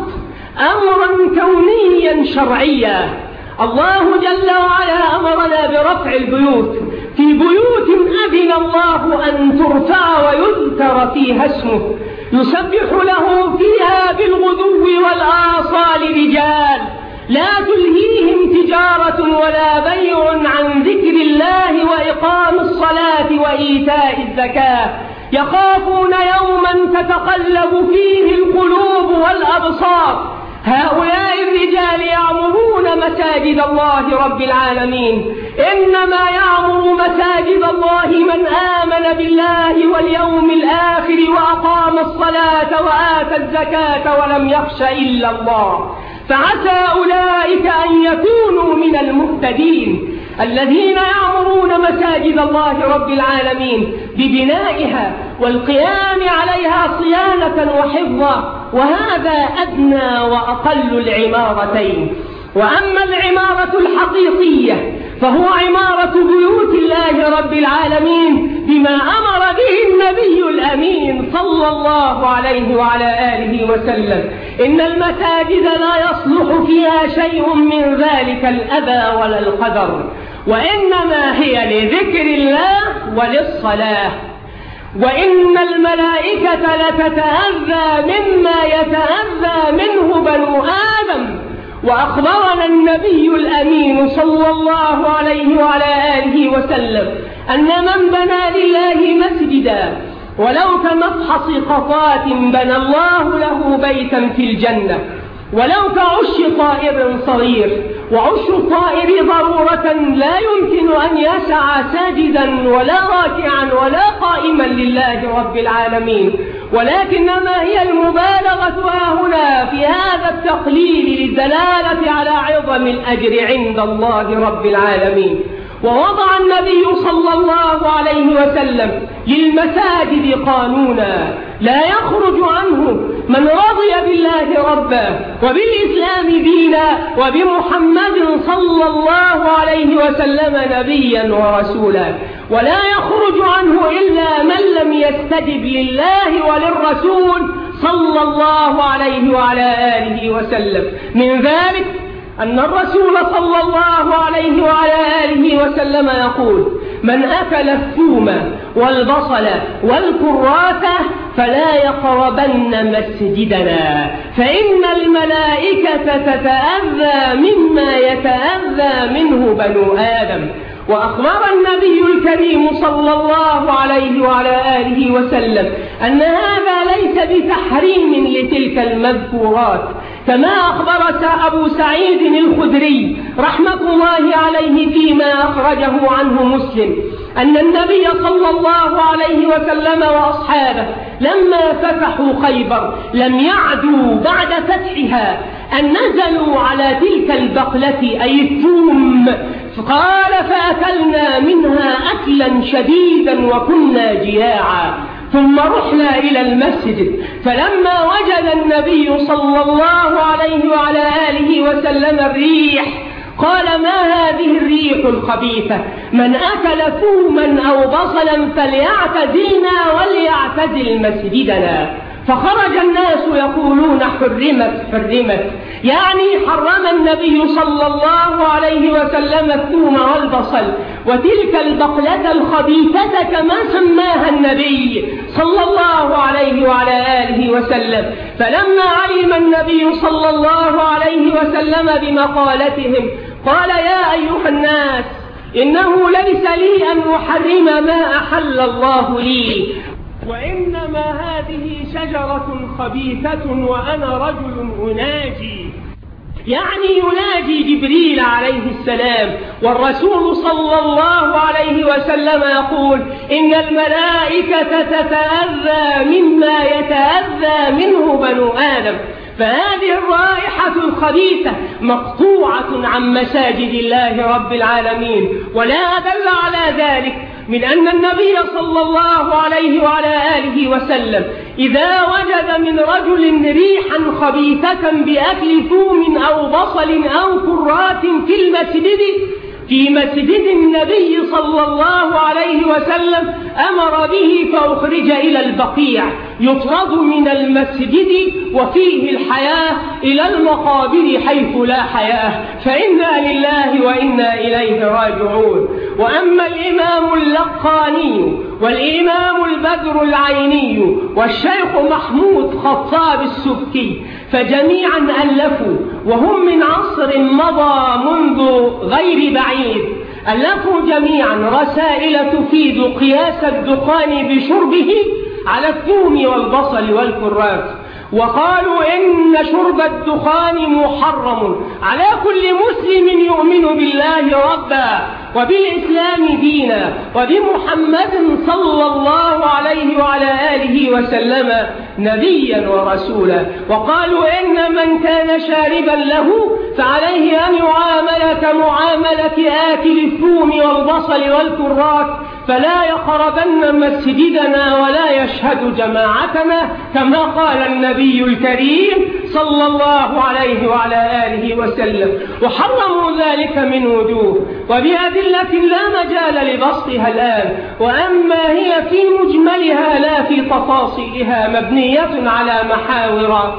أمرا كونيا شرعيا. الله جل وعلا أمرنا برفع البيوت في بيوت أذن الله أن ترفع ويذكر فيها اسمه، يسبح له فيها بالغدو والآصال رجال لا تلهيهم تجارة ولا بيع عن ذكر الله وإقام الصلاة وإيتاء الزكاة، يخافون يوما تتقلب فيه القلوب والأبصار. هؤلاء الرجال يعمرون مساجد الله رب العالمين. إنما يعمر مساجد الله من آمن بالله واليوم الآخر وأقام الصلاة وآتى الزكاة ولم يخش إلا الله. فعسى أولئك أن يكونوا من المهتدين الذين يعمرون مساجد الله رب العالمين ببنائها والقيام عليها صيانة وحفظا، وهذا أدنى وأقل العمارتين. وأما العمارة الحقيقية فهو عمارة بيوت الله رب العالمين بما أمر به النبي الأمين صلى الله عليه وعلى آله وسلم. إن المساجد لا يصلح فيها شيء من ذلك الأذى ولا القدر، وإنما هي لذكر الله وللصلاة. وإن الملائكة لتتأذى مما يتأذى منه بنو آدم. وأخبرنا النبي الأمين صلى الله عليه وعلى آله وسلم أن من بنى لله مسجدا ولو كمفحص قطات بنى الله له بيتا في الجنة، ولو كعش طائر صغير، وعش الطائر ضرورة لا يمكن أن يسع ساجدا ولا راكعا ولا قائما لله رب العالمين، ولكنما هي المبالغة هنا في هذا التقليل للدلالة على عظم الأجر عند الله رب العالمين. ووضع النبي صلى الله عليه وسلم للمساجد قانونا لا يخرج عنه من رضي بالله ربا وبالإسلام دينا وبمحمد صلى الله عليه وسلم نبيا ورسولا، ولا يخرج عنه إلا من لم يستجب لله وللرسول صلى الله عليه وعلى آله وسلم. من ذلك أن الرسول صلى الله عليه وعلى آله وسلم يقول: من أكل الثوم والبصل والكراثة فلا يقربن مسجدنا، فإن الملائكة تتأذى مما يتأذى منه بنو آدم. وأخبر النبي الكريم صلى الله عليه وعلى آله وسلم أن هذا ليس بتحريم لتلك المذكورات، كما أخبر أبو سعيد الخدري رحمة الله عليه فيما أخرجه عنه مسلم أن النبي صلى الله عليه وسلم وأصحابه لما فتحوا خيبر لم يعدوا بعد فتحها أن نزلوا على تلك البقلة أي الثوم، قال: فأكلنا منها أكلا شديدا وكنا جياعا، ثم رحنا إلى المسجد، فلما وجد النبي صلى الله عليه وعلى آله وسلم الريح قال: ما هذه الريح الخبيثة؟ من أكل ثوما أو بصلا فليعتزلنا وليعتزل مسجدنا. فخرج الناس يقولون: حرمت حرمت، يعني حرم النبي صلى الله عليه وسلم الثوم والبصل وتلك البقلة الخبيثة كما سماها النبي صلى الله عليه وعلى آله وسلم. فلما علم النبي صلى الله عليه وسلم بمقالتهم قال: يا أيها الناس، إنه ليس لي أن أحرم ما أحل الله لي، وإنما هذه شجرة خبيثة وأنا رجل أناجي، يعني يناجي جبريل عليه السلام. والرسول صلى الله عليه وسلم يقول إن الملائكة تتأذى مما يتأذى منه بنو آدم. فهذه الرائحة الخبيثة مقطوعة عن مساجد الله رب العالمين. ولا أدل على ذلك من أن النبي صلى الله عليه وعلى آله وسلم إذا وجد من رجل ريحا خبيثة بأكل ثوم أو بصل أو كرات في المسجد في مسجد النبي صلى الله عليه وسلم أمر به فأخرج إلى البقيع يطرد من المسجد وفيه الحياة إلى المقابر حيث لا حياة، فإنا لله وإنا إليه راجعون. وأما الإمام اللقاني والإمام البدر العيني والشيخ محمود خطاب السبكي فجميعا ألفوا، وهم من عصر مضى منذ غير بعيد، ألفوا جميعا رسائل تفيد قياس الدخان بشربه على الثوم والبصل والكرات، وقالوا إن شرب الدخان محرم على كل مسلم يؤمن بالله ربا وبالإسلام دينا وبمحمد صلى الله عليه وعلى آله وسلم نبيا ورسولا. وقالوا إن من كان شاربا له فعليه أن يعامل كمعاملة آكل الثوم والبصل والكرات، فلا يقربن مسجدنا ولا يشهد جماعتنا، كما قال النبي الكريم صلى الله عليه وعلى آله وسلم. وحرموا ذلك من وجوه وبأدلة لا مجال لبسطها الآن، وأما هي في مجملها لا في تفاصيلها مبنية على محاور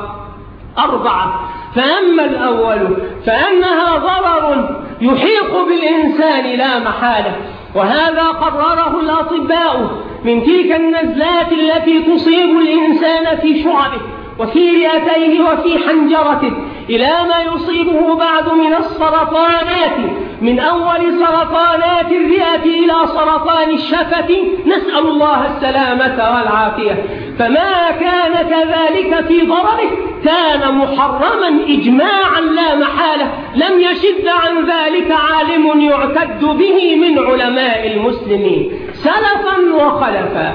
أربعة. فأما الأول فأنها ضرر يحيق بالإنسان لا محالة، وهذا قرره الأطباء من تلك النزلات التي تصيب الإنسان في شعبه وفي رئتيه وفي حنجرته إلى ما يصيبه بعد من السرطانات، من أول سرطانات الرئة إلى سرطان الشفة، نسأل الله السلامة والعافية. فما كان كذلك في ضرره كان محرما إجماعا لا محالة، لم يشد عن ذلك عالم يعتد به من علماء المسلمين سلفا وخلفا.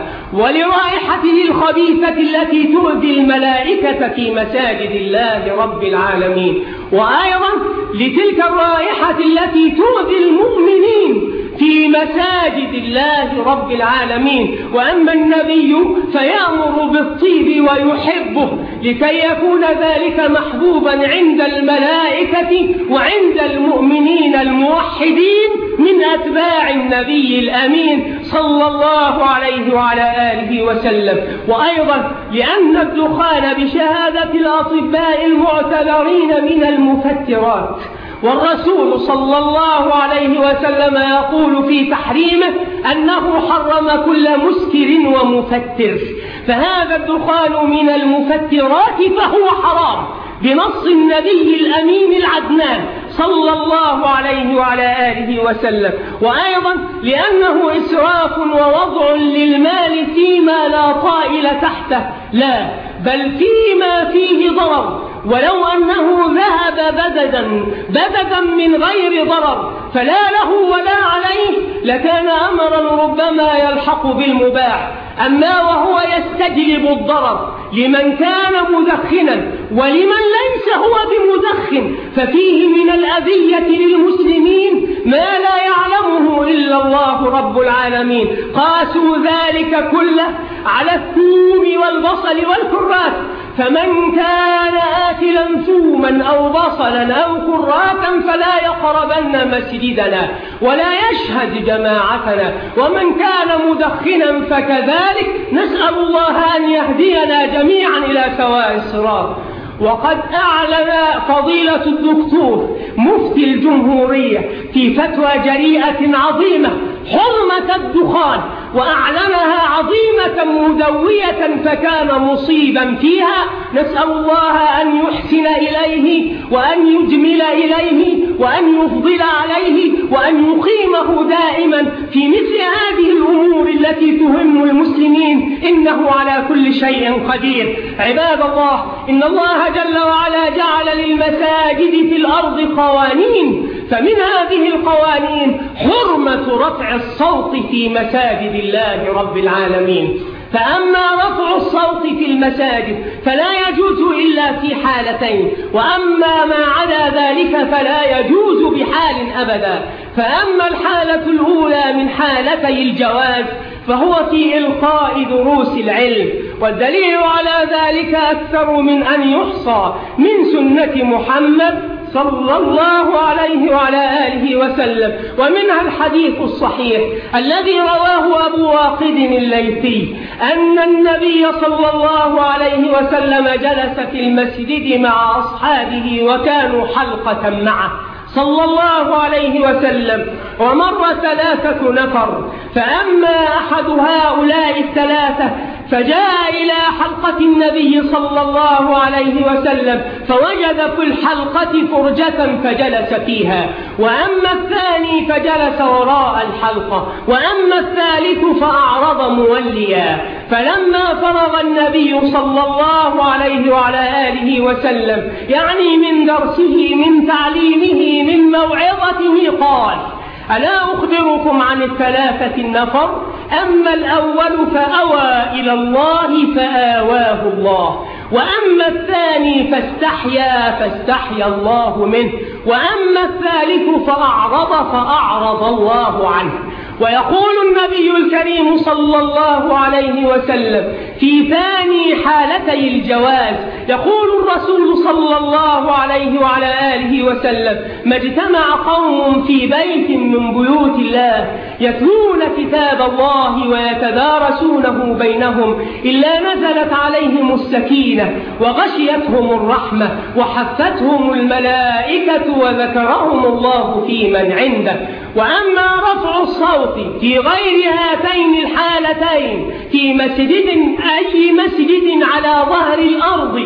ولرائحته الخبيثة التي تؤذي الملائكة في مساجد الله رب العالمين، وأيضا لتلك الرائحة التي تؤذي المؤمنين في مساجد الله رب العالمين. وأما النبي فيأمر بالطيب ويحبه لكي يكون ذلك محبوبا عند الملائكة وعند المؤمنين الموحدين من أتباع النبي الأمين صلى الله عليه وعلى آله وسلم. وأيضا لأن الدخان بشهادة الأطباء المعتبرين من المفترات، والرسول صلى الله عليه وسلم يقول في تحريمه أنه حرم كل مسكر ومفتر، فهذا الدخان من المفترات فهو حرام بنص النبي الأمين العدنان صلى الله عليه وعلى آله وسلم. وأيضا لأنه إسراف ووضع للمال فيما لا طائل تحته، لا بل فيما فيه ضرر، ولو أنه ذهب بددا بددا من غير ضرر فلا له ولا عليه لكان أمرا ربما يلحق بالمباح. أما وهو يستجلب الضرر لمن كان مدخنا ولمن ليس هو بمدخن ففيه من الأذية للمسلمين ما لا يعلمه إلا الله رب العالمين. قاسوا ذلك كله على الثوم والبصل والكرات، فمن كان آكلا ثوما أو بصلا أو كراتا فلا يقربن مسجدنا ولا يشهد جماعتنا، ومن كان مدخنا فكذلك، نسأل الله أن يهدينا جميعا إلى سواء الصراط. وقد أعلن فضيلة الدكتور مفتي الجمهورية في فتوى جريئة عظيمة حرمة الدخان، وأعلنها عظيمة مدوية فكان مصيبا فيها. نسأل الله أن يحسن إليه وأن يجمل إليه وأن يفضل عليه وأن يقيمه دائما في مثل هذه الأمور التي تهم المسلمين، إنه على كل شيء قدير. عباد الله، إن الله جل وعلا جعل للمساجد في الأرض قوانين، فمن هذه القوانين حرمة رفع الصوت في مساجد الله رب العالمين. فأما رفع الصوت في المساجد فلا يجوز إلا في حالتين، وأما ما عدا ذلك فلا يجوز بحال أبدا. فأما الحالة الأولى من حالتي الجواز فهو في إلقاء دروس العلم، والدليل على ذلك أكثر من أن يحصى من سنة محمد صلى الله عليه وعلى آله وسلم. ومنها الحديث الصحيح الذي رواه أبو واقد الليثي أن النبي صلى الله عليه وسلم جلس في المسجد مع أصحابه وكانوا حلقة معه صلى الله عليه وسلم، ومر ثلاثة نفر، فأما أحد هؤلاء الثلاثة فجاء إلى حلقة النبي صلى الله عليه وسلم فوجد في الحلقة فرجة فجلس فيها، وأما الثاني فجلس وراء الحلقة، وأما الثالث فأعرض موليا. فلما فرغ النبي صلى الله عليه وعلى آله وسلم يعني من درسه من تعليمه من موعظته قال: ألا أخبركم عن الثلاثة النفر؟ أما الأول فأوى إلى الله فآواه الله، وأما الثاني فاستحيا فاستحيا الله منه، وأما الثالث فأعرض فأعرض الله عنه. ويقول النبي الكريم صلى الله عليه وسلم في ثاني حالتي الجواز، يقول الرسول صلى الله عليه وعلى آله وسلم: ما اجتمع قوم في بيت من بيوت الله يتلون كتاب الله ويتدارسونه بينهم إلا نزلت عليهم السكينة وغشيتهم الرحمة وحفتهم الملائكة وذكرهم الله في من عنده. وأما رفع الصوت في غير هاتين الحالتين في مسجد أي مسجد على ظهر الأرض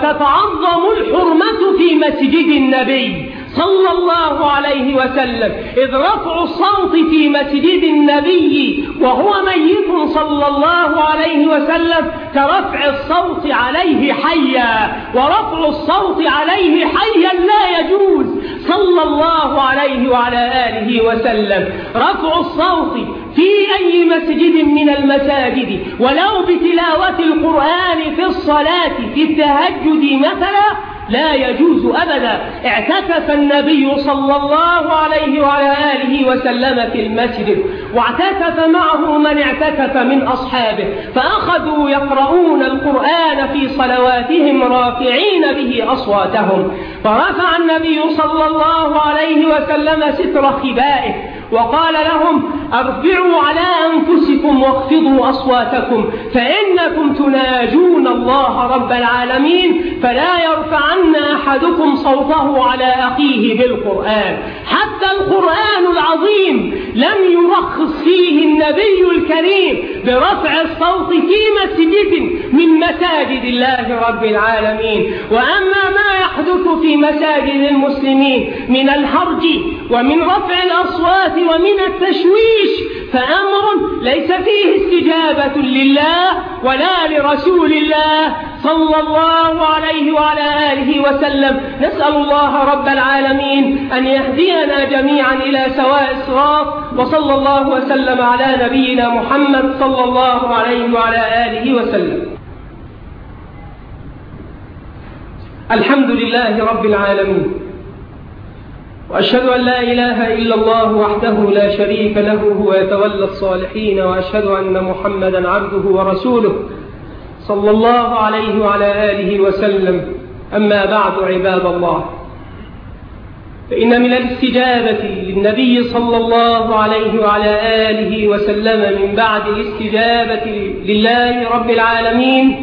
وتتعظم الحرمة في مسجد النبي صلى الله عليه وسلم، إذ رفع الصوت في مسجد النبي وهو ميت صلى الله عليه وسلم كرفع الصوت عليه حيا، ورفع الصوت عليه حيا لا يجوز صلى الله عليه وعلى آله وسلم. رفع الصوت في أي مسجد من المساجد ولو بتلاوة القرآن في الصلاة في التهجد مثلا لا يجوز أبدا. اعتكف النبي صلى الله عليه وعلى آله وسلم في المسجد، واعتكف معه من اعتكف من أصحابه، فأخذوا يقرؤون القرآن في صلواتهم رافعين به أصواتهم، فرفع النبي صلى الله عليه وسلم ستر خبائه وقال لهم: ارفعوا على أنفسكم واخفضوا أصواتكم فإنكم تناجون الله رب العالمين، فلا يرفعن أحدكم صوته على أخيه بالقرآن. حتى القرآن العظيم لم يرخص فيه النبي الكريم برفع الصوت في مسجد من مساجد الله رب العالمين. وأما ما يحدث في مساجد المسلمين من الحرج ومن رفع الأصوات ومن التشويش فأمر ليس فيه استجابة لله ولا لرسول الله صلى الله عليه وعلى آله وسلم. نسأل الله رب العالمين أن يهدينا جميعا إلى سواء الصراط، وصلى الله وسلم على نبينا محمد صلى الله عليه وعلى آله وسلم. الحمد لله رب العالمين، وأشهد أن لا إله إلا الله وحده لا شريك له هو يتولى الصالحين، وأشهد أن محمدا عبده ورسوله صلى الله عليه وعلى آله وسلم. أما بعد عباد الله، فإن من الاستجابة للنبي صلى الله عليه وعلى آله وسلم من بعد الاستجابة لله رب العالمين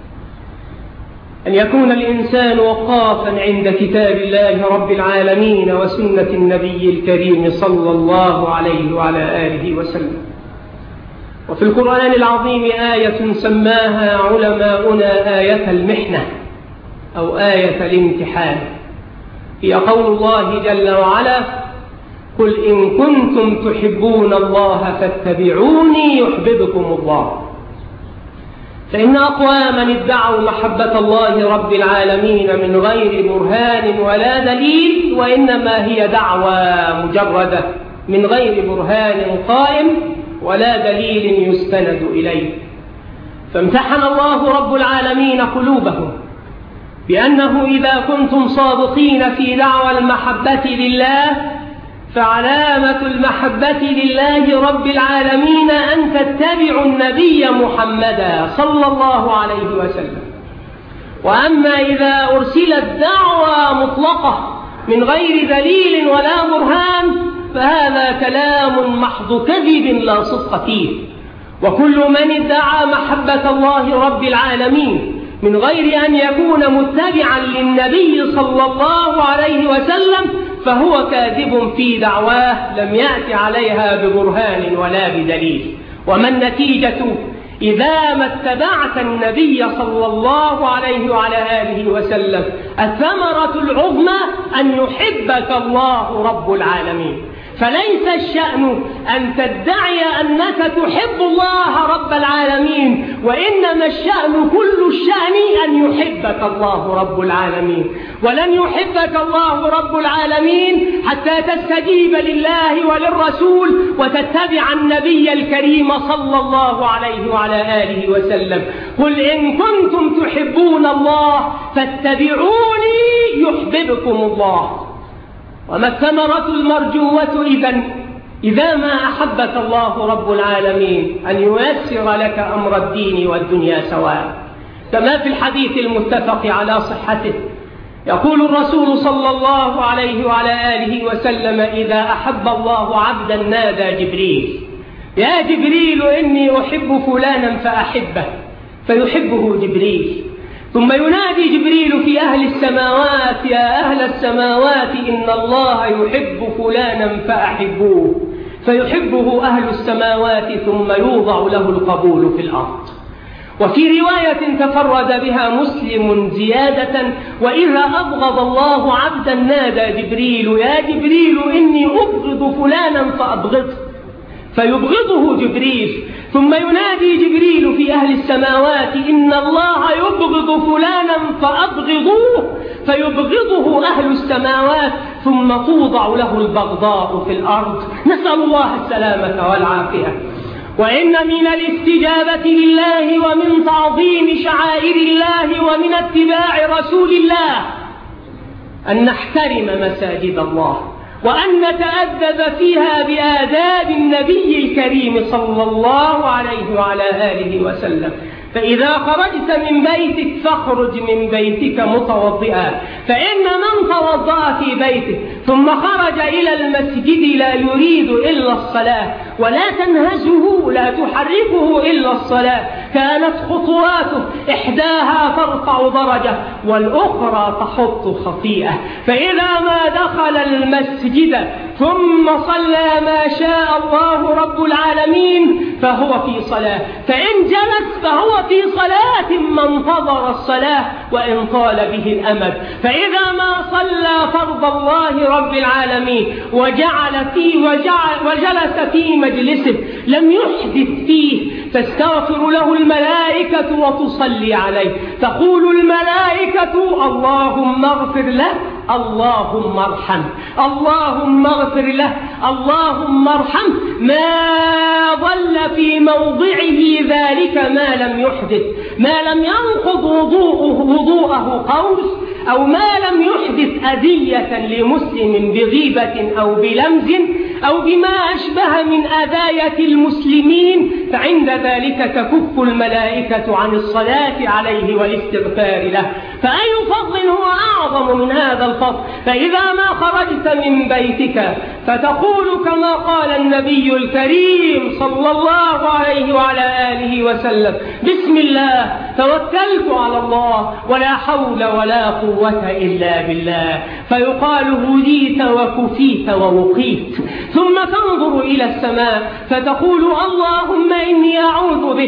أن يكون الإنسان وقافا عند كتاب الله رب العالمين وسنة النبي الكريم صلى الله عليه وعلى آله وسلم. وفي القرآن العظيم آية سماها علماؤنا آية المحنة أو آية الامتحان، هي قول الله جل وعلا: قل إن كنتم تحبون الله فاتبعوني يحببكم الله. فإن أقواما ادعوا محبة الله رب العالمين من غير برهان ولا دليل، وإنما هي دعوى مجردة من غير برهان قائم ولا دليل يستند إليه. فامتحن الله رب العالمين قلوبهم بأنه إذا كنتم صادقين في دعوى المحبة لله فعلامة المحبة لله رب العالمين أن تتبعوا النبي محمدا صلى الله عليه وسلم. وأما إذا أرسلت دعوى مطلقة من غير دليل ولا برهان فهذا كلام محض كذب لا صدق فيه. وكل من ادعى محبة الله رب العالمين من غير أن يكون متبعا للنبي صلى الله عليه وسلم فهو كاذب في دعواه لم يأت عليها ببرهان ولا بدليل. وما النتيجة إذا ما اتبعت النبي صلى الله عليه وعلى آله وسلم؟ الثمرة العظمى أن يحبك الله رب العالمين. فليس الشأن أن تدعي أنك تحب الله رب العالمين، وإنما الشأن كل الشأن أن يحبك الله رب العالمين. ولن يحبك الله رب العالمين حتى تستجيب لله وللرسول وتتبع النبي الكريم صلى الله عليه وعلى آله وسلم. قل إن كنتم تحبون الله فاتبعوني يحببكم الله. وما الثمرة المرجوة إذن إذا ما أحبك الله رب العالمين؟ أن ييسر لك أمر الدين والدنيا سواء، كما في الحديث المتفق على صحته يقول الرسول صلى الله عليه وعلى آله وسلم: إذا أحب الله عبدا نادى جبريل: يا جبريل إني أحب فلانا فأحبه، فيحبه جبريل. ثم ينادي جبريل في أهل السماوات: يا أهل السماوات إن الله يحب فلانا فأحبوه، فيحبه أهل السماوات ثم يوضع له القبول في الأرض. وفي رواية تفرد بها مسلم زيادة: وإذا أبغض الله عبدا نادى جبريل: يا جبريل إني أبغض فلانا فأبغضه، فيبغضه جبريل. ثم ينادي جبريل في أهل السماوات: إن الله يبغض فلانا فأبغضوه، فيبغضه أهل السماوات ثم توضع له البغضاء في الأرض. نسأل الله السلامة والعافية. وإن من الاستجابة لله ومن تعظيم شعائر الله ومن اتباع رسول الله أن نحترم مساجد الله وأن نتأدب فيها بآداب النبي الكريم صلى الله عليه وعلى آله وسلم. فإذا خرجت من بيتك فاخرج من بيتك متوضئا، فإن من توضأ في بيته ثم خرج إلى المسجد لا يريد إلا الصلاة ولا تنهزه لا تحركه إلا الصلاة كانت خطواته إحداها ترفع درجة والأخرى تحط خطيئة. فإذا ما دخل المسجد ثم صلى ما شاء الله رب العالمين فهو في صلاة، فإن جلس فهو في صلاة ما انتظر الصلاة وإن طال به الأمد. فإذا ما صلى فرض الله رب العالمين وجعل فيه وجعل وجلس في مجلسه لم يحدث فيه تستغفر له الملائكة وتصلي عليه، تقول الملائكة: اللهم اغفر له، اللهم ارحم، اللهم اغفر له، اللهم ارحم، ما ظل في موضعه ذلك ما لم يحدث، ما لم ينقض وضوءه وضوءه قوس، أو ما لم يحدث أذية لمسلم بغيبة أو بلمز أو بما أشبه من أذاية المسلمين، فعند ذلك تكف الملائكة عن الصلاة عليه والاستغفار له. فأي فضل هو أعظم من هذا الفضل؟ فإذا ما خرجت من بيتك فتقول كما قال النبي الكريم صلى الله عليه وعلى آله وسلم: بسم الله توكلت على الله ولا حول ولا قوة إلا بالله، فيقال: هديت وكفيت ووقيت. ثم تنظر إلى السماء فتقول: اللهم إني أعوذ بك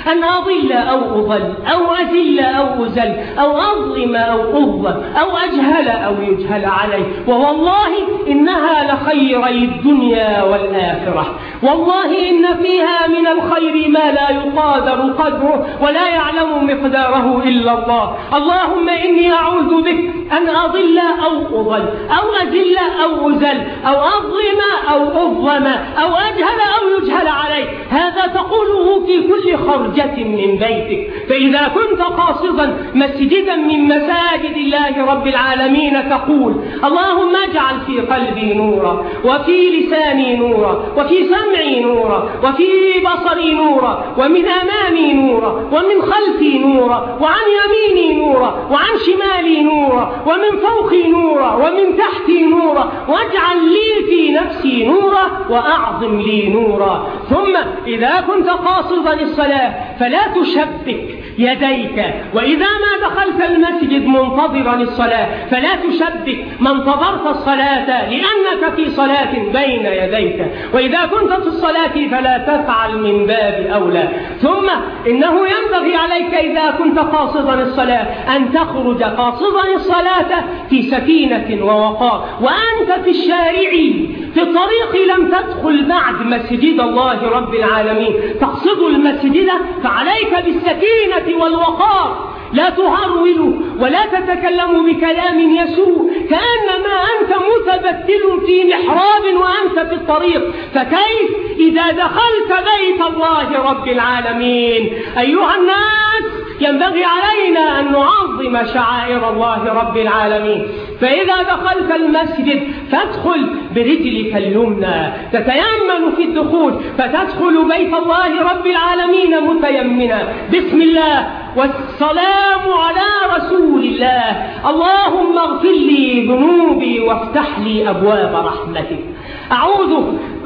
أن أضل أو أضل أو أذل أو أذل أو أظلم أو أظلم أو أجهل أو يجهل علي، ووالله إنها لخيري الدنيا والآخرة. والله إن فيها من الخير ما لا يقادر قدره ولا يعلم مقداره إلا الله. اللهم إني أعوذ بك أن أضل أو أضل أو أذل أو أذل أو أظلم أو أظلم أو أجهل أو يجهل علي. هذا تقوله في كل خرجة من بيتك. فإذا كنت قاصدا مسجدا من مساجد الله رب العالمين تقول: اللهم اجعل في قلبي نورا، وفي لساني نورا، وفي سمعي نورا، وفي بصري نورا، ومن أمامي نورا، ومن خلفي نورا، وعن يميني نورا، وعن شمالي نورا، ومن فوقي نورا، ومن تحتي نورا، واجعل لي في نفسي نورا، وأعظم لي نورا. ثم إذا كنت قاصدا الصلاة فلا تشبك يديك، وإذا ما دخلت المسجد منتظرا الصلاة فلا تشبك ما انتظرت الصلاة لأنك في صلاة بين يديك، وإذا كنت في الصلاة فلا تفعل من باب أولى. ثم إنه ينبغي عليك إذا كنت قاصدا الصلاة أن تخرج قاصدا الصلاة في سكينة ووقار، وأنت في الشارع في الطريق لم تدخل بعد مسجد الله رب العالمين تقصد المسجد، فعليك بالسكينة والوقار، لا تهرول ولا تتكلم بكلام يسوء كأنما أنت متبتل في محراب وأنت في الطريق. فكيف إذا دخلت بيت الله رب العالمين؟ أيها الناس، ينبغي علينا أن نعظم شعائر الله رب العالمين. فإذا دخلت المسجد فادخل برجلك اليمنى، تتيمن في الدخول، فتدخل بيت الله رب العالمين متيمنا. بسم الله والسلام على رسول الله. اللهم اغفر لي ذنوبي وافتح لي أبواب رحمتك. أعوذ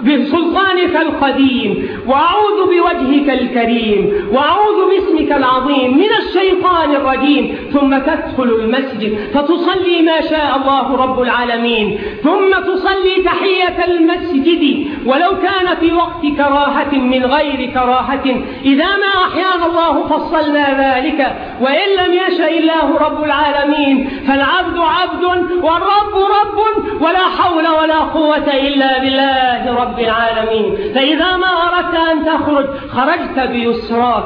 بسلطانك القديم، وأعوذ بوجهك الكريم، وأعوذ باسمك العظيم من الشيطان الرجيم. ثم تدخل المسجد فتصلي ما شاء الله رب العالمين، ثم تصلي تحية المسجد ولو كان في وقت كراهة من غير كراهة، إذا ما أحيانا الله فصلنا ذلك، وإن لم يشاء الله رب العالمين فالعبد عبد والرب رب، ولا حول ولا قوة إلا بالله رب العالمين. فإذا ما أردت أن تخرج خرجت بيسراك،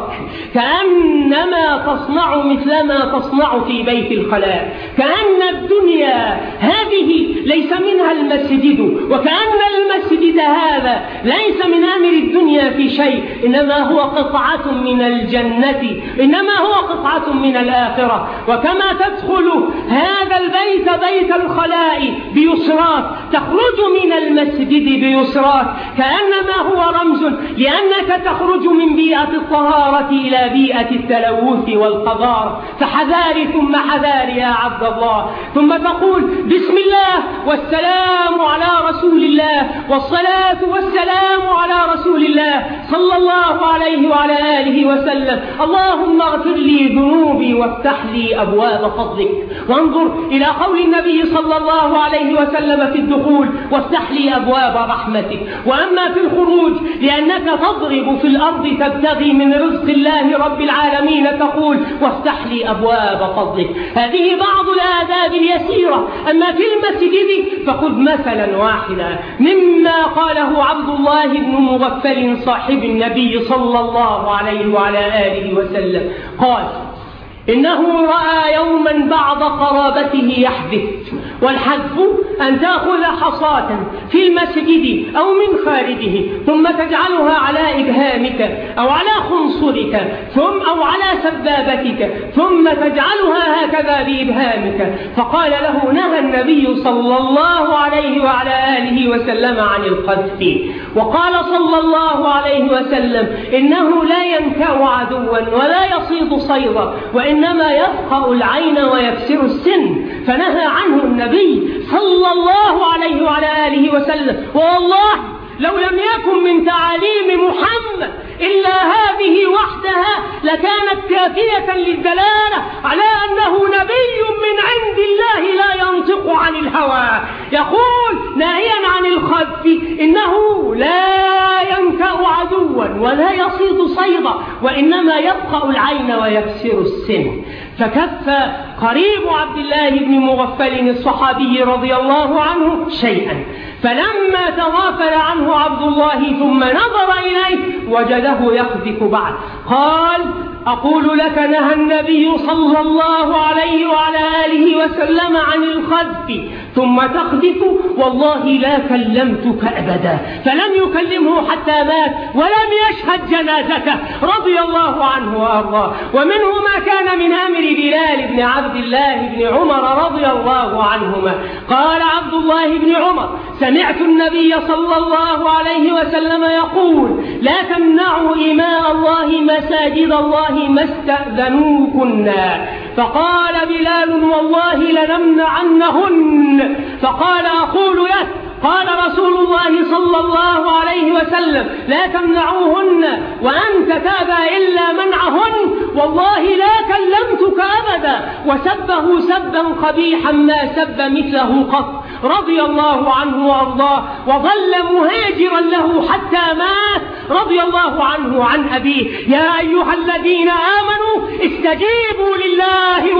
كأنما تصنع مثلما تصنع في بيت الخلاء، كأن الدنيا هذه ليس منها المسجد، وكأن المسجد هذا ليس من أمر الدنيا في شيء، إنما هو قطعة من الجنة، إنما هو قطعة من الآخرة. وكما تدخل هذا البيت بيت الخلاء بيسراك، تخرج من المسجد بيسراك، كأنما هو رمز لأنك تخرج من بيئة الطهارة إلى بيئة التلوث والقذارة. فحذاري ثم حذاري يا عبد الله. ثم تقول: بسم الله والسلام على رسول الله، والصلاة والسلام على رسول الله صلى الله عليه وعلى آله وسلم. اللهم اغفر لي ذنوبي وافتح لي أبواب فضلك. وانظر إلى قول النبي صلى الله عليه وسلم في الدخول: وافتح لي أبواب رحمتك. وأما في الخروج لأنك تضرب في الأرض تبتغي من رزق الله رب العالمين تقول: وافتح لي أبواب فضلك. هذه بعض الآداب اليسيرة. أما في المسجد فخذ مثلا واحدا مما قاله عبد الله بن مغفل صاحب النبي صلى الله عليه وعلى آله وسلم، قال: إنه رأى يوما بعض قرابته يحذف، والحذف أن تأخذ حصاة في المسجد أو من خارجه ثم تجعلها على إبهامك أو على خنصرك ثم أو على سبابتك ثم تجعلها هكذا بإبهامك. فقال له: نهى النبي صلى الله عليه وعلى آله وسلم عن القذف، وقال صلى الله عليه وسلم: إنه لا ينكأ عدوا ولا يصيد صيدا، وإنما يفقأ العين ويكسر السن. فنهى عنه النبي صلى الله عليه وعلى آله وسلم. والله لو لم يكن من تعاليم محمد إلا هذه وحدها لكانت كافية للدلالة على أنه نبي من عند الله لا ينطق عن الهوى. يقول ناهيا عن الخذف: إنه لا ينكأ عدوا ولا يصيد صيدا وإنما يبقى العين ويكسر السن. فكف قريب عبد الله بن مغفل الصحابي رضي الله عنه شيئا، فلما تغافل عنه عبد الله ثم نظر إليه وجده يقذف بعد، قال: أقول لك نهى النبي صلى الله عليه وعلى آله وسلم عن الخذف ثم تخذف، والله لا كلمتك أبدا. فلم يكلمه حتى مات ولم يشهد جنازته رضي الله عنه وأرضاه. ومنه ما كان من أمر بلال بن عبد الله بن عمر رضي الله عنهما. قال عبد الله بن عمر: سمعت النبي صلى الله عليه وسلم يقول: لا تمنعوا إماء الله مساجد الله ما استأذنوكن. فقال بلال: والله لنمنعنهن. فقال: أقول لك، قال رسول الله صلى الله عليه وسلم: لا تمنعوهن وأنت تأبى إلا منعهن، والله لا كلمتك أبدا. وسبه سبا قبيحا ما سب مثله قط رضي الله عنه وأرضاه، وظل مهاجرا له حتى مات رضي الله عنه عن أبيه. يا أيها الذين آمنوا استجيبوا لله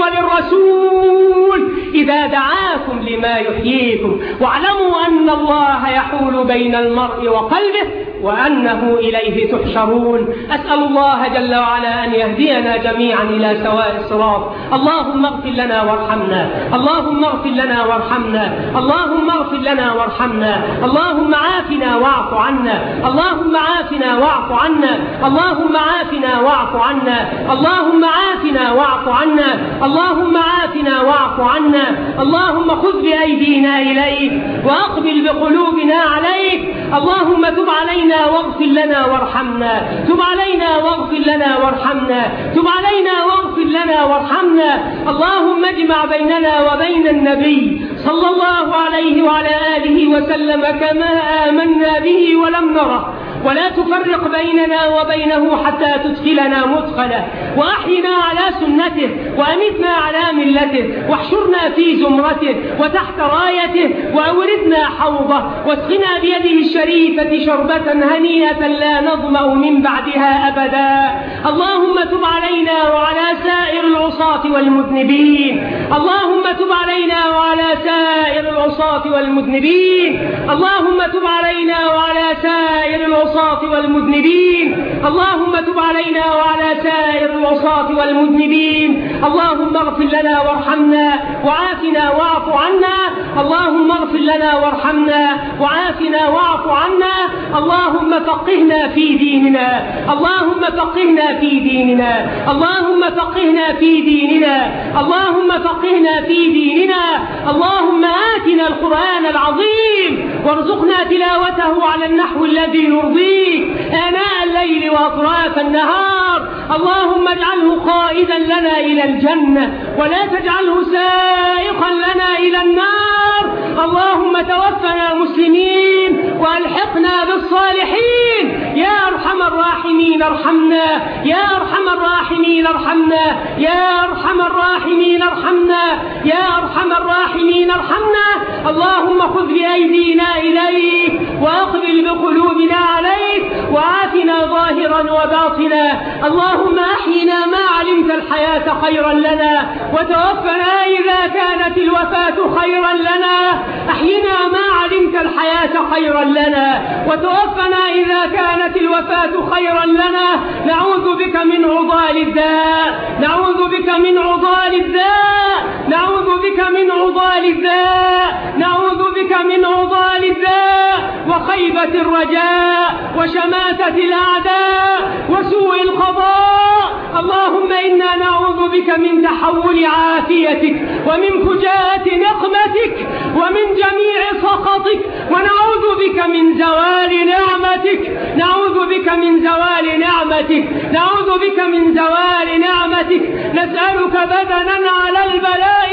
وللرسول إذا دعاكم لما يحييكم، واعلموا أن الله يحول بين المرء وقلبه وأنه إليه تحشرون. أسأل الله جل وعلا أن يهدينا جميعا إلى سواء الصراط. اللهم اغفر لنا وارحمنا، اللهم اغفر لنا وارحمنا، اللهم اغفر لنا وارحمنا، اللهم عافنا واعف عنا، اللهم عافنا واعف عنا، اللهم عافنا واعف عنا، اللهم عافنا واعف عنا، اللهم عافنا واعف عنا، اللهم خذ بأيدينا إليك وأقبل بقلوبنا عليك. اللهم تب علينا واغفر لنا وارحمنا، تب علينا واغفر لنا وارحمنا، تب علينا واغفر لنا وارحمنا. اللهم اجمع بيننا وبين النبي صلى الله عليه وعلى آله وسلم كما آمنا به ولم نره، ولا تفرق بيننا وبينه حتى تدخلنا مدخله، وأحينا على سنته وأمتنا على ملته، واحشرنا في زمرته وتحت رايته، وأوردنا حوضه، واسقنا بيده الشريفة شربة هنيئة لا نظمأ من بعدها أبدا. اللهم تب علينا وعلى سائر العصاة والمذنبين، اللهم تب علينا وعلى سائر العصاة والمذنبين، اللهم تب علينا وعلى سائر العصاة والمذنبين، اللهم تب علينا وعلى سائر العصاة والمذنبين. اللهم اغفر لنا وارحمنا وعافنا واعف عنا، اللهم اغفر لنا وارحمنا وعافنا واعف عنا. اللهم فقهنا في ديننا، اللهم فقهنا في ديننا، اللهم فقهنا في ديننا، اللهم فقهنا في ديننا. اللهم آتنا القرآن العظيم وارزقنا تلاوته على النحو الذي يرضيك آناء الليل وأطراف النهار. اللهم اجعله قائدا لنا إلى الجنة ولا تجعله سائقا لنا إلى النار. اللهم توفنا مسلمين وألحقنا بالصالحين. يا أرحم الراحمين ارحمنا، يا أرحم الراحمين ارحمنا، يا أرحم الراحمين ارحمنا، يا أرحم الراحمين ارحمنا. اللهم خذ بأيدينا إليك وأقبل بقلوبنا عليك، وعافنا ظاهرا وباطنا. اللهم أحينا ما علمت الحياة خيرا لنا، وتوفنا إذا كانت الوفاة خيرا لنا. أحينا ما علمت الحياة خيرا لنا، وتوفنا إذا كانت الوفاة خيرا لنا. نعوذ بك من عضال الداء، نعوذ بك من عضال الداء، نعوذ بك من عضال الداء، نعوذ بك من عضال الداء وخيبة الرجاء وشماتة الأعداء وسوء القضاء. اللهم إنا نعوذ بك من تحول عافيتك ومن فجاءة نقمتك ومن جميع سخطك، ونعوذ بك من زوال نعمتك، نعوذ بك من زوال نعمتك، نعوذ بك من زوال نعمتك. نسألك بدنا على البلاء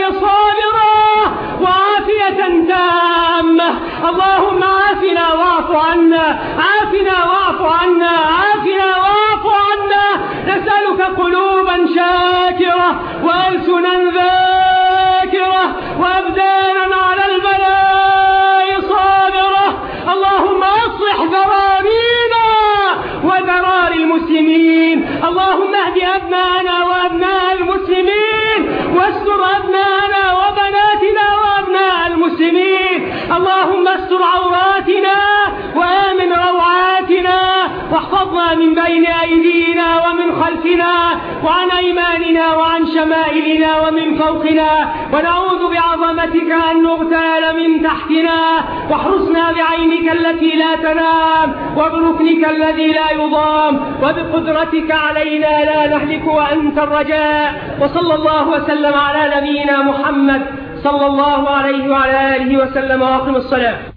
صابرا وعافية تامة. اللهم عافنا واعف عنا، عافنا واعف عنا، عافنا واعف عنا. نسألك قلوبا شاكرة وألسنا ذاكرة وأبدانا على البلاء صابرة. اللهم أصلح ذرارينا وذرار المسلمين. واهد أبناءنا وأبناء المسلمين، واستر أبناءنا وبناتنا وأبناء المسلمين. اللهم استر عوراتنا وآمن روعاتنا، واحفظنا من بين أيدينا ومن خلفنا وعن أيماننا وعن شمائلنا ومن فوقنا، ونعوذ بعظمتك أن نغتال من تحتنا، واحرسنا بعينك التي لا تنام وبركنك الذي لا يضام، وبقدرتك علينا لا نهلك وأنت الرجاء. وصلى الله وسلم على نبينا محمد صلى الله عليه وعلى آله وسلم، وأقم الصلاة.